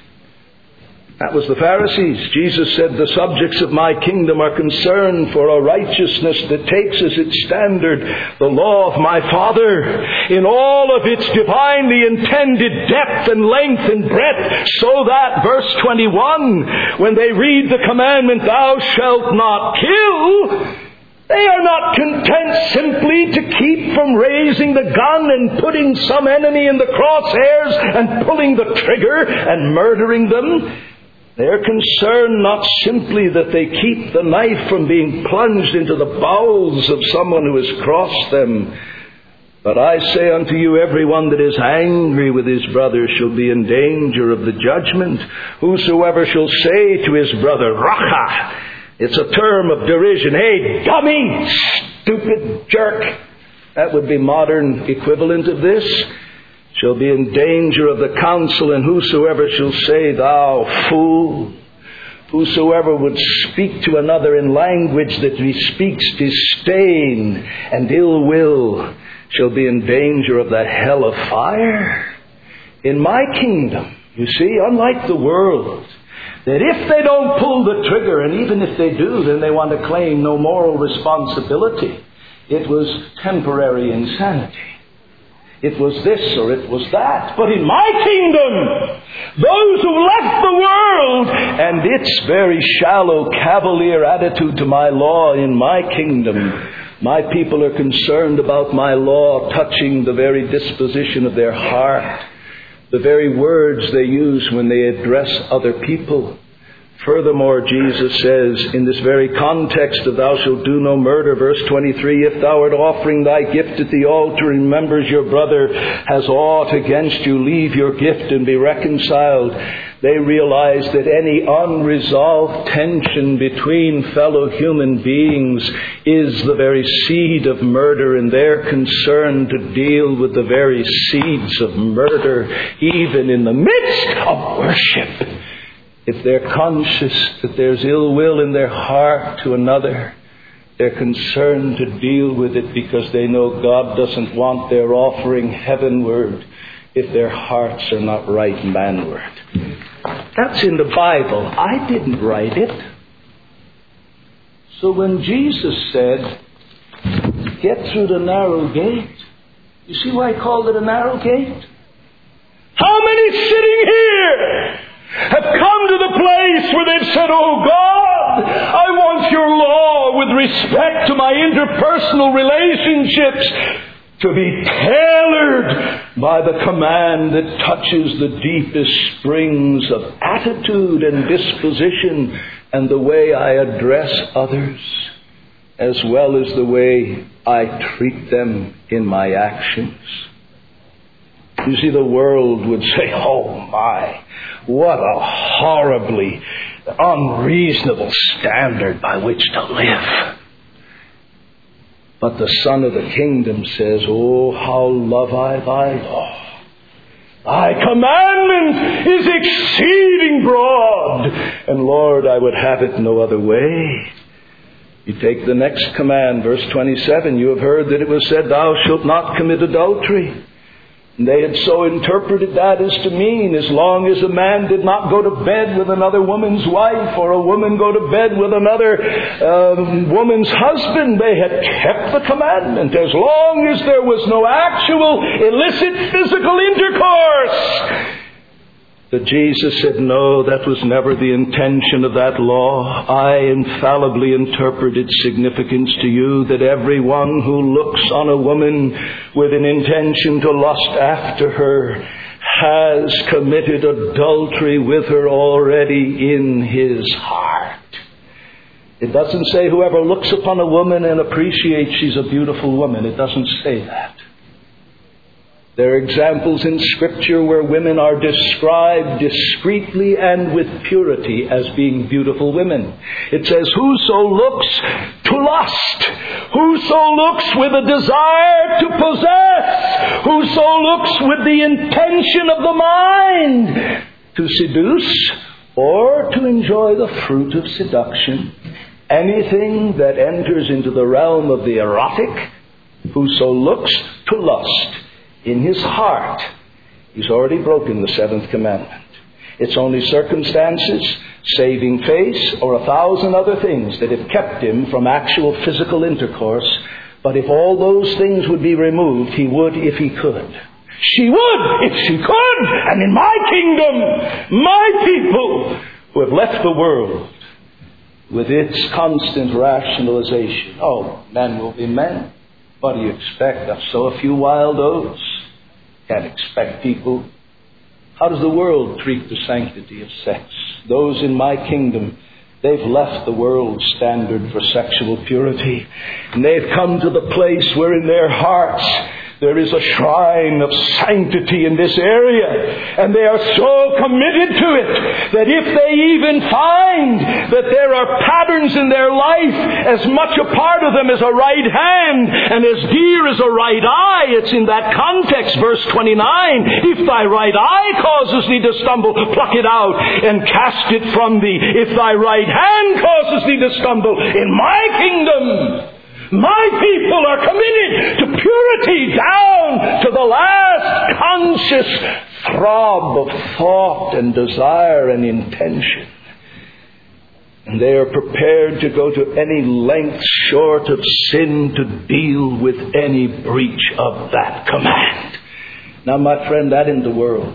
That was the Pharisees. Jesus said, the subjects of my kingdom are concerned for a righteousness that takes as its standard the law of my Father in all of its divinely intended depth and length and breadth, so that, verse 21, when they read the commandment, thou shalt not kill, they are not content simply to keep from raising the gun and putting some enemy in the crosshairs and pulling the trigger and murdering them. They are concerned not simply that they keep the knife from being plunged into the bowels of someone who has crossed them, But I say unto you, everyone that is angry with his brother shall be in danger of the judgment. Whosoever shall say to his brother, Racha, it's a term of derision. Hey, dummy, stupid jerk. That would be modern equivalent of this. Shall be in danger of the council. And whosoever shall say, thou fool. Whosoever would speak to another in language that bespeaks disdain and ill will shall be in danger of the hell of fire. In my kingdom, you see, unlike the world, that if they don't pull the trigger, and even if they do, then they want to claim no moral responsibility. It was temporary insanity. It was this or it was that. But in my kingdom, those who left the world and its very shallow, cavalier attitude to my law, in my kingdom, my people are concerned about my law touching the very disposition of their heart, the very words they use when they address other people. Furthermore, Jesus says in this very context of thou shalt do no murder, verse 23, if thou art offering thy gift at the altar, remembers your brother has aught against you, leave your gift and be reconciled. They realize that any unresolved tension between fellow human beings is the very seed of murder, and they're concerned to deal with the very seeds of murder, even in the midst of worship. If they're conscious that there's ill will in their heart to another, they're concerned to deal with it because they know God doesn't want their offering heavenward if their hearts are not right manward. That's in the Bible. I didn't write it. So when Jesus said, get through the narrow gate, you see why I called it a narrow gate? How many sitting here have come to the place where they've said, oh God, I want your law with respect to my interpersonal relationships to be tailored by the command that touches the deepest springs of attitude and disposition and the way I address others, as well as the way I treat them in my actions. You see, the world would say, oh my, what a horribly unreasonable standard by which to live. But the Son of the Kingdom says, oh, how love I thy law. Thy commandment is exceeding broad. And Lord, I would have it no other way. You take the next command, verse 27. You have heard that it was said, thou shalt not commit adultery. And they had so interpreted that as to mean as long as a man did not go to bed with another woman's wife or a woman go to bed with another woman's husband, they had kept the commandment as long as there was no actual illicit physical intercourse. But Jesus said, no, that was never the intention of that law. I infallibly interpret its significance to you that everyone who looks on a woman with an intention to lust after her has committed adultery with her already in his heart. It doesn't say whoever looks upon a woman and appreciates she's a beautiful woman. It doesn't say that. There are examples in Scripture where women are described discreetly and with purity as being beautiful women. It says, whoso looks to lust, whoso looks with a desire to possess, whoso looks with the intention of the mind to seduce or to enjoy the fruit of seduction, anything that enters into the realm of the erotic, whoso looks to lust, in his heart, he's already broken the seventh commandment. It's only circumstances, saving face, or 1,000 other things that have kept him from actual physical intercourse. But if all those things would be removed, he would if he could. She would if she could. And in my kingdom, my people who have left the world with its constant rationalization. Oh, men will be men. What do you expect? I've sow a few wild oats. Can't expect people. How does the world treat the sanctity of sex? Those in my kingdom, they've left the world's standard for sexual purity. And they've come to the place where in their hearts There is a shrine of sanctity in this area, and they are so committed to it that if they even find that there are patterns in their life as much a part of them as a right hand and as dear as a right eye, it's in that context, verse 29, if thy right eye causes thee to stumble, pluck it out and cast it from thee. If thy right hand causes thee to stumble, in my kingdom, my people are committed to purity down to the last conscious throb of thought and desire and intention. And they are prepared to go to any length short of sin to deal with any breach of that command. Now, my friend, that in the world.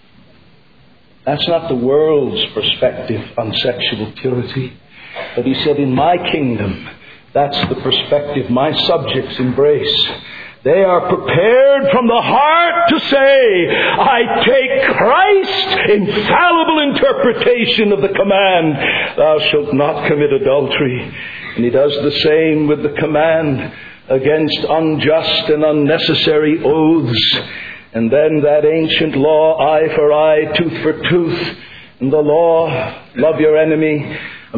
That's not the world's perspective on sexual purity. But he said, in my kingdom, that's the perspective my subjects embrace. They are prepared from the heart to say, I take Christ's infallible interpretation of the command, thou shalt not commit adultery. And he does the same with the command against unjust and unnecessary oaths. And then that ancient law, eye for eye, tooth for tooth. And the law, love your enemy.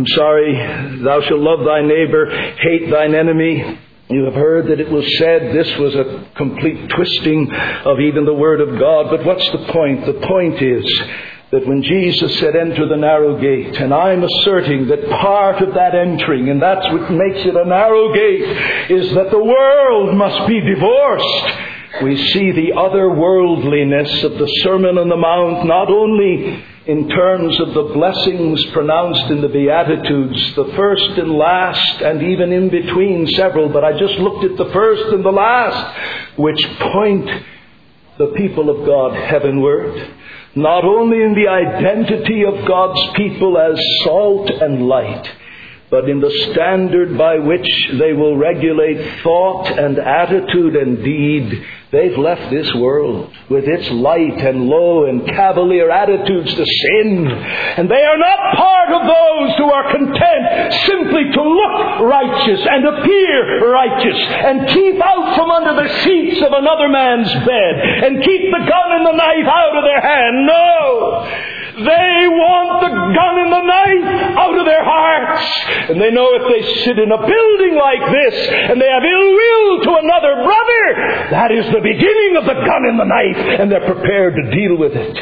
Thou shalt love thy neighbor, hate thine enemy. You have heard that it was said this was a complete twisting of even the Word of God. But what's the point? The point is that when Jesus said, enter the narrow gate, and I'm asserting that part of that entering, and that's what makes it a narrow gate, is that the world must be divorced. We see the otherworldliness of the Sermon on the Mount not only in terms of the blessings pronounced in the Beatitudes, the first and last, and even in between several, but I just looked at the first and the last, which point the people of God heavenward, not only in the identity of God's people as salt and light, but in the standard by which they will regulate thought and attitude and deed. They've left this world with its light and low and cavalier attitudes to sin. And they are not part of those who are content simply to look righteous and appear righteous and keep out from under the sheets of another man's bed and keep the gun and the knife out of their hand. No! They want the gun and the knife out of their hearts. And they know if they sit in a building like this and they have ill will to another brother, that is the beginning of the gun and the knife, and they're prepared to deal with it.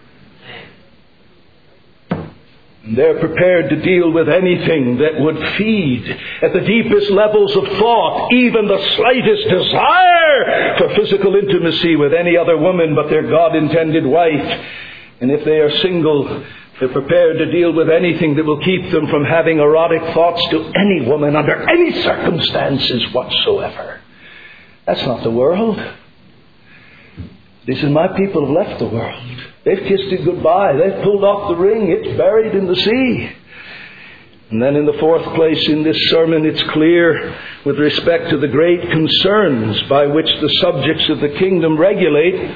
They're prepared to deal with anything that would feed at the deepest levels of thought, even the slightest desire for physical intimacy with any other woman but their God-intended wife. And if they are single, they're prepared to deal with anything that will keep them from having erotic thoughts to any woman under any circumstances whatsoever. That's not the world. This is my people have left the world. They've kissed it goodbye. They've pulled off the ring. It's buried in the sea. And then in the fourth place in this sermon, it's clear with respect to the great concerns by which the subjects of the kingdom regulate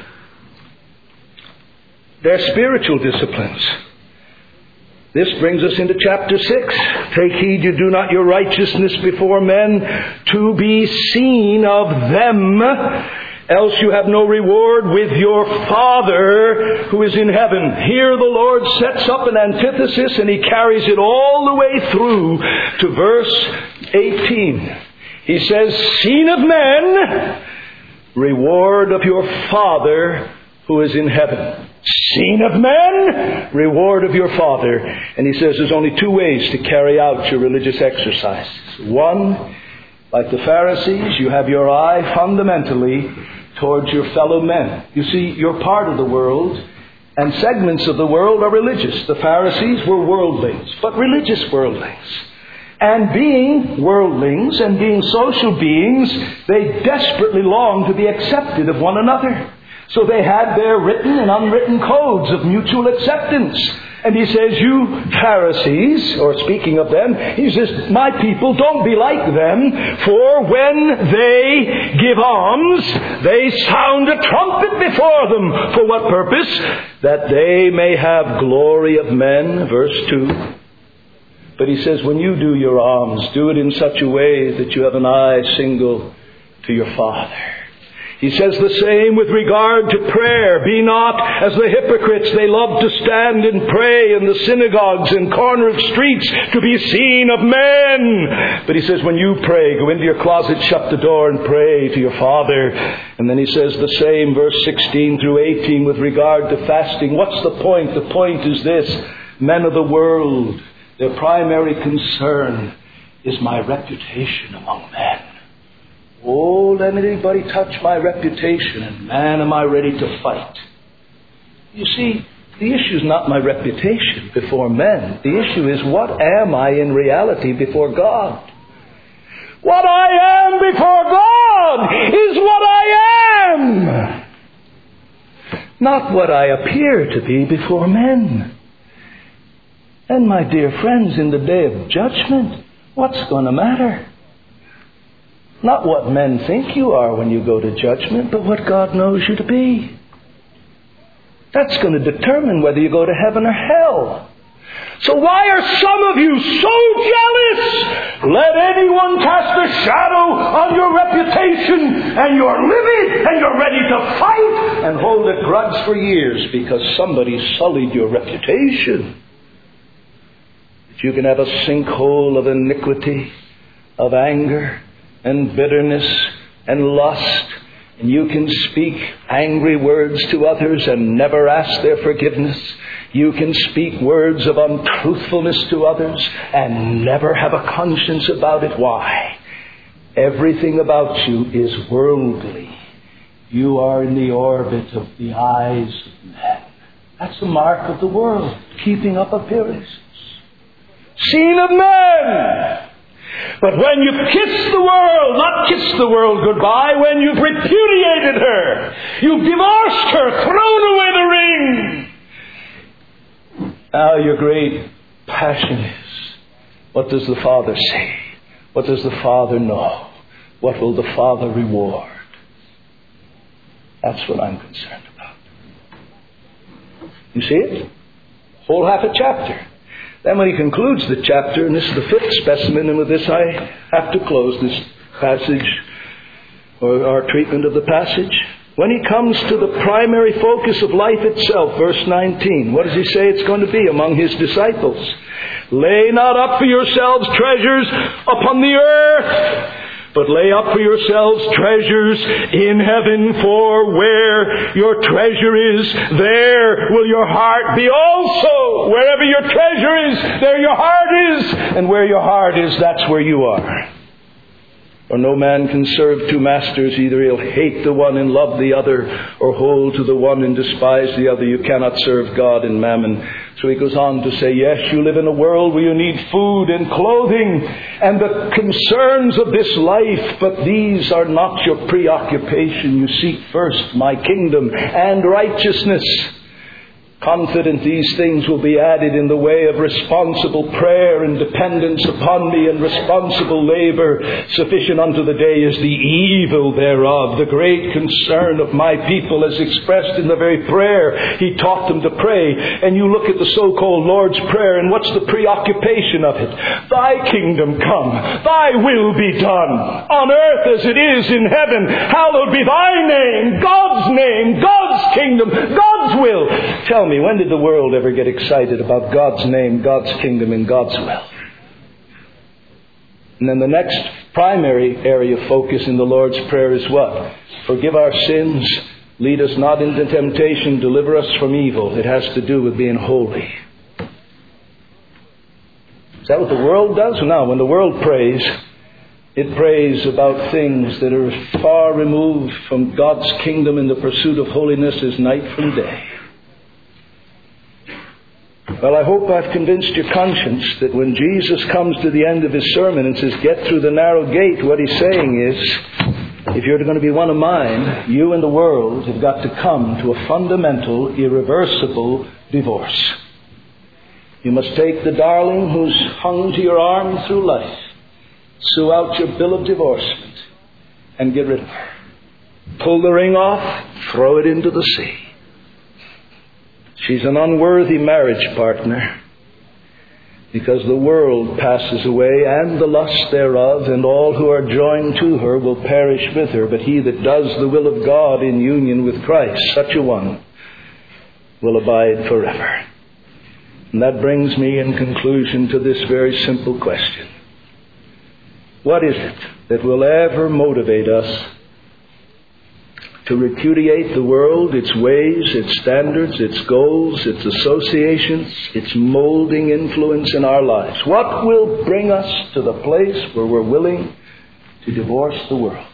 their spiritual disciplines. This brings us into chapter 6. Take heed you do not your righteousness before men to be seen of them, else you have no reward with your Father who is in heaven. Here the Lord sets up an antithesis, and He carries it all the way through to verse 18. He says, seen of men, reward of your Father who is in heaven. Seen of men, reward of your Father. And he says there's only two ways to carry out your religious exercises. One, like the Pharisees, you have your eye fundamentally towards your fellow men. You see, you're part of the world, and segments of the world are religious. The Pharisees were worldlings, but religious worldlings. And being worldlings and being social beings, they desperately longed to be accepted of one another. So they had their written and unwritten codes of mutual acceptance. And he says, you Pharisees, or speaking of them, he says, my people, don't be like them, for when they give alms, they sound a trumpet before them. For what purpose? That they may have glory of men, verse 2. But he says, when you do your alms, do it in such a way that you have an eye single to your Father. He says the same with regard to prayer. Be not as the hypocrites. They love to stand and pray in the synagogues and corner of streets to be seen of men. But he says when you pray, go into your closet, shut the door and pray to your Father. And then he says the same, verse 16 through 18, with regard to fasting. What's the point? The point is this. Men of the world, their primary concern is my reputation among men. Oh, let anybody touch my reputation, and man, am I ready to fight. You see, the issue is not my reputation before men. The issue is, what am I in reality before God? What I am before God is what I am, not what I appear to be before men. And my dear friends, in the day of judgment, what's going to matter? Not what men think you are when you go to judgment, but what God knows you to be. That's going to determine whether you go to heaven or hell. So why are some of you so jealous? Let anyone cast a shadow on your reputation, and you're livid, and you're ready to fight and hold a grudge for years because somebody sullied your reputation. But you can have a sinkhole of iniquity, of anger, and bitterness, and lust, and you can speak angry words to others and never ask their forgiveness. You can speak words of untruthfulness to others and never have a conscience about it. Why? Everything about you is worldly. You are in the orbit of the eyes of men. That's the mark of the world, keeping up appearances. Seen of men. But when you've kissed the world, not kissed the world goodbye, when you've repudiated her, you've divorced her, thrown away the ring. Now your great passion is, what does the Father say? What does the Father know? What will the Father reward? That's what I'm concerned about. You see it? Whole half a chapter. Then when he concludes the chapter, and this is the fifth specimen, and with this I have to close this passage, or our treatment of the passage. When he comes to the primary focus of life itself, verse 19, what does he say it's going to be among his disciples? Lay not up for yourselves treasures upon the earth, but lay up for yourselves treasures in heaven, for where your treasure is, there will your heart be also. Wherever your treasure is, there your heart is. And where your heart is, that's where you are. For no man can serve two masters. Either he'll hate the one and love the other, or hold to the one and despise the other. You cannot serve God and mammon. So he goes on to say, yes, you live in a world where you need food and clothing and the concerns of this life, but these are not your preoccupation. You seek first my kingdom and righteousness. Confident these things will be added in the way of responsible prayer and dependence upon me and responsible labor. Sufficient unto the day is the evil thereof. The great concern of my people as expressed in the very prayer he taught them to pray. And you look at the so-called Lord's Prayer, and what's the preoccupation of it? Thy kingdom come, thy will be done, on earth as it is in heaven. Hallowed be thy name, God's kingdom, God's will. Tell me, when did the world ever get excited about God's name, God's kingdom, and God's will? And then the next primary area of focus in the Lord's Prayer is what? Forgive our sins, lead us not into temptation, deliver us from evil. It has to do with being holy. Is that what the world does? Now, when the world prays, it prays about things that are far removed from God's kingdom, and the pursuit of holiness is night from day. Well, I hope I've convinced your conscience that when Jesus comes to the end of his sermon and says, get through the narrow gate, what he's saying is, if you're going to be one of mine, you and the world have got to come to a fundamental, irreversible divorce. You must take the darling who's hung to your arm through life, sue out your bill of divorcement, and get rid of her. Pull the ring off, throw it into the sea. She's an unworthy marriage partner. because the world passes away and the lust thereof, and all who are joined to her will perish with her. But he that does the will of God in union with Christ, such a one will abide forever. And that brings me in conclusion to this very simple question. What is it that will ever motivate us to repudiate the world, its ways, its standards, its goals, its associations, its molding influence in our lives? What will bring us to the place where we're willing to divorce the world?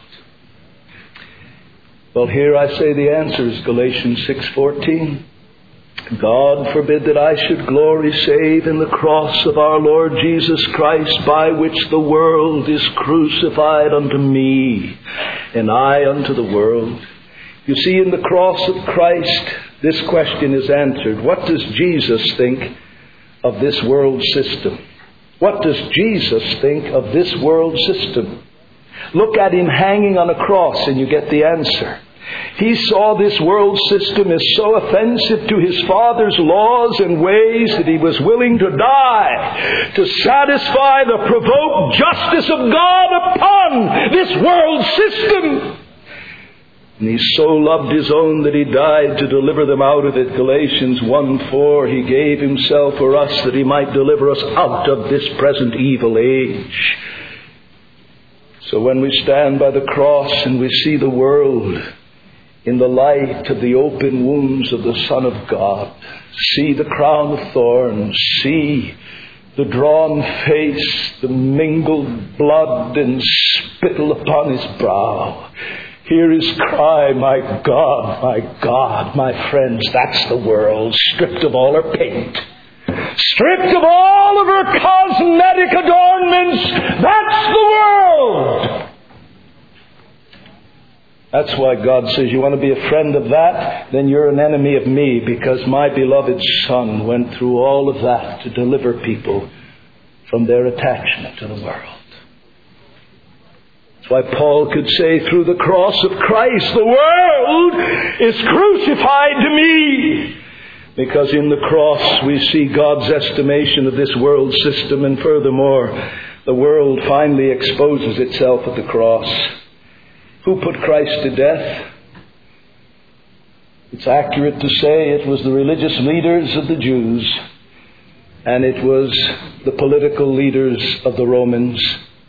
Well, here I say the answer is Galatians 6:14. God forbid that I should glory save in the cross of our Lord Jesus Christ, by which the world is crucified unto me, and I unto the world. You see, in the cross of Christ, this question is answered. What does Jesus think of this world system? What does Jesus think of this world system? Look at him hanging on a cross and you get the answer. He saw this world system as so offensive to his Father's laws and ways that he was willing to die to satisfy the provoked justice of God upon this world system. And he so loved his own that he died to deliver them out of it. Galatians 1:4, he gave himself for us that he might deliver us out of this present evil age. So when we stand by the cross and we see the world in the light of the open wounds of the Son of God, see the crown of thorns, see the drawn face, the mingled blood and spittle upon his brow, hear his cry, my God, my friends, that's the world, stripped of all her paint, stripped of all of her cosmetic adornments. That's the world. That's why God says, you want to be a friend of that? Then you're an enemy of me, because my beloved Son went through all of that to deliver people from their attachment to the world. That's why Paul could say, through the cross of Christ, the world is crucified to me. Because in the cross we see God's estimation of this world system, and furthermore, the world finally exposes itself at the cross. Who put Christ to death? It's accurate to say it was the religious leaders of the Jews, and it was the political leaders of the Romans.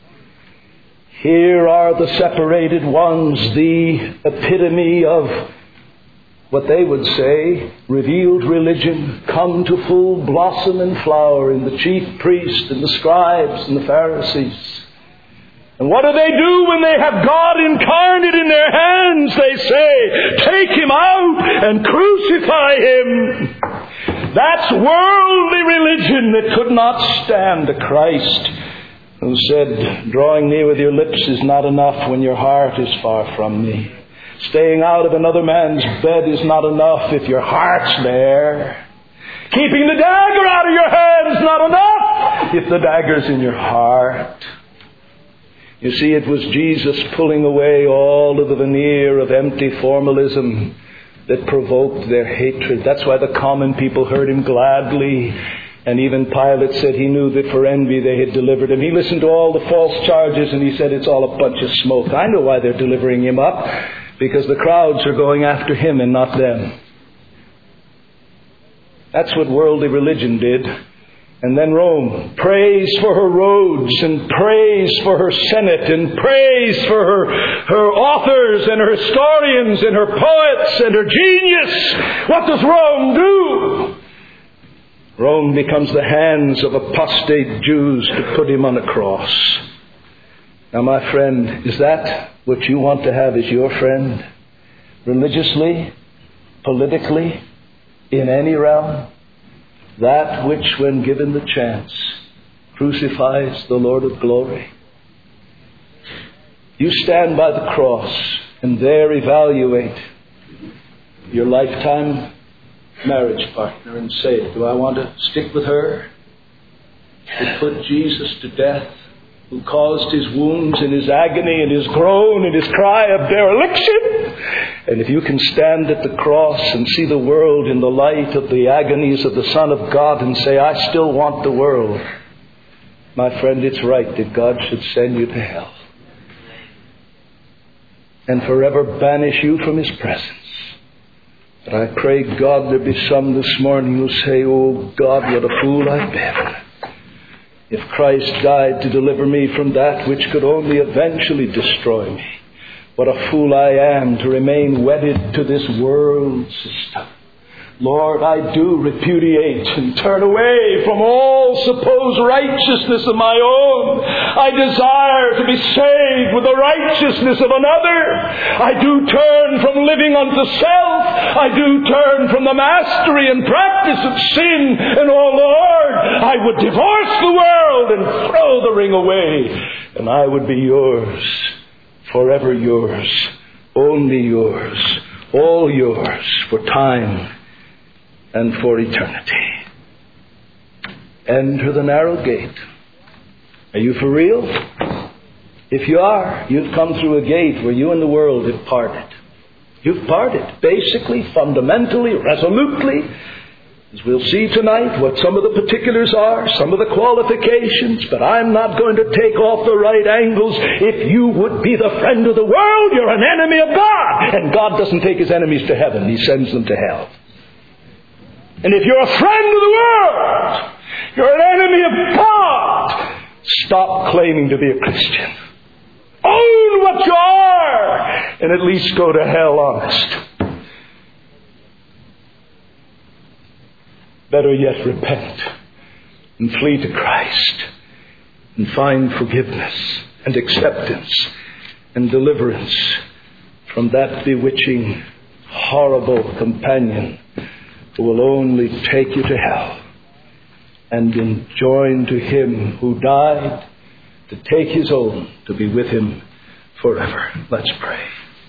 Here are the separated ones, the epitome of what they would say, revealed religion, come to full blossom and flower in the chief priests and the scribes and the Pharisees. And what do they do when they have God incarnate in their hands? They say, take him out and crucify him. That's worldly religion that could not stand a Christ who said, drawing near with your lips is not enough when your heart is far from me. Staying out of another man's bed is not enough if your heart's there. Keeping the dagger out of your hand is not enough if the dagger's in your heart. You see, it was Jesus pulling away all of the veneer of empty formalism that provoked their hatred. That's why the common people heard him gladly. And even Pilate said he knew that for envy they had delivered him. He listened to all the false charges and he said it's all a bunch of smoke. I know why they're delivering him up. Because the crowds are going after him and not them. That's what worldly religion did. And then Rome, praise for her roads and praise for her Senate and praise for her authors and her historians and her poets and her genius. What does Rome do? Rome becomes the hands of apostate Jews to put him on a cross. Now, my friend, is that what you want to have as your friend? Religiously, politically, in any realm? That which, when given the chance, crucifies the Lord of glory. You stand by the cross and there evaluate your lifetime marriage partner and say, do I want to stick with her who put Jesus to death, who caused his wounds and his agony and his groan and his cry of dereliction? And if you can stand at the cross and see the world in the light of the agonies of the Son of God and say, I still want the world, my friend, it's right that God should send you to hell and forever banish you from His presence. But I pray, God, there be some this morning who say, oh God, what a fool I've been. If Christ died to deliver me from that which could only eventually destroy me, what a fool I am to remain wedded to this world system. Lord, I do repudiate and turn away from all supposed righteousness of my own. I desire to be saved with the righteousness of another. I do turn from living unto self. I do turn from the mastery and practice of sin. And oh Lord, I would divorce the world and throw the ring away. And I would be yours, forever yours, only yours, all yours, for time and for eternity. Enter the narrow gate. Are you for real? If you are, you've come through a gate where you and the world have parted. You've parted, basically, fundamentally, resolutely. As we'll see tonight, what some of the particulars are, some of the qualifications, but I'm not going to take off the right angles. If you would be the friend of the world, you're an enemy of God. And God doesn't take His enemies to heaven. He sends them to hell. And if you're a friend of the world, you're an enemy of God. Stop claiming to be a Christian. Own what you are, and at least go to hell honest. Better yet, repent and flee to Christ and find forgiveness and acceptance and deliverance from that bewitching, horrible companion who will only take you to hell, and join to Him who died to take His own to be with Him forever. Let's pray.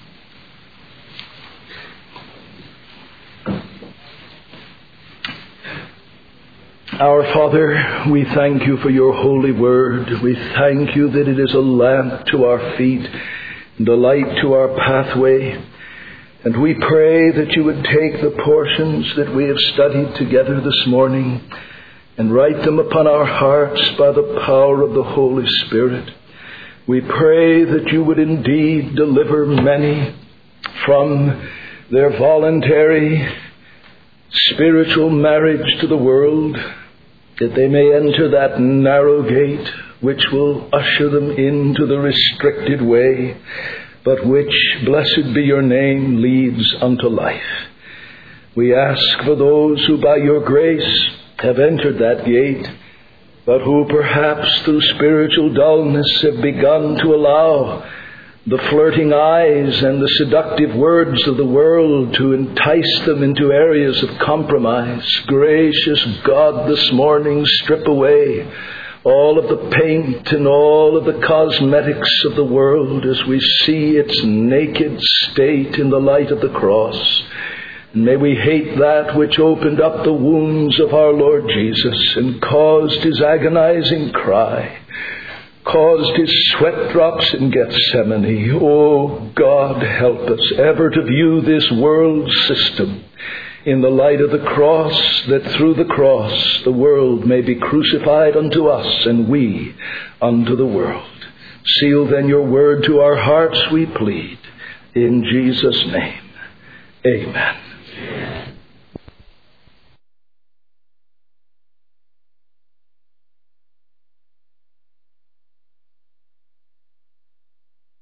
Our Father, we thank You for Your holy word. We thank You that it is a lamp to our feet and a light to our pathway. And we pray that You would take the portions that we have studied together this morning and write them upon our hearts by the power of the Holy Spirit. We pray that You would indeed deliver many from their voluntary spiritual marriage to the world, that they may enter that narrow gate which will usher them into the restricted way, but which, blessed be Your name, leads unto life. We ask for those who by Your grace have entered that gate, but who perhaps through spiritual dullness have begun to allow the flirting eyes and the seductive words of the world to entice them into areas of compromise. Gracious God, this morning strip away all of the paint and all of the cosmetics of the world as we see its naked state in the light of the cross. And may we hate that which opened up the wounds of our Lord Jesus and caused His agonizing cry, caused His sweat drops in Gethsemane. Oh God, help us ever to view this world system in the light of the cross, that through the cross the world may be crucified unto us and we unto the world. Seal then Your word to our hearts, we plead. In Jesus' name, amen.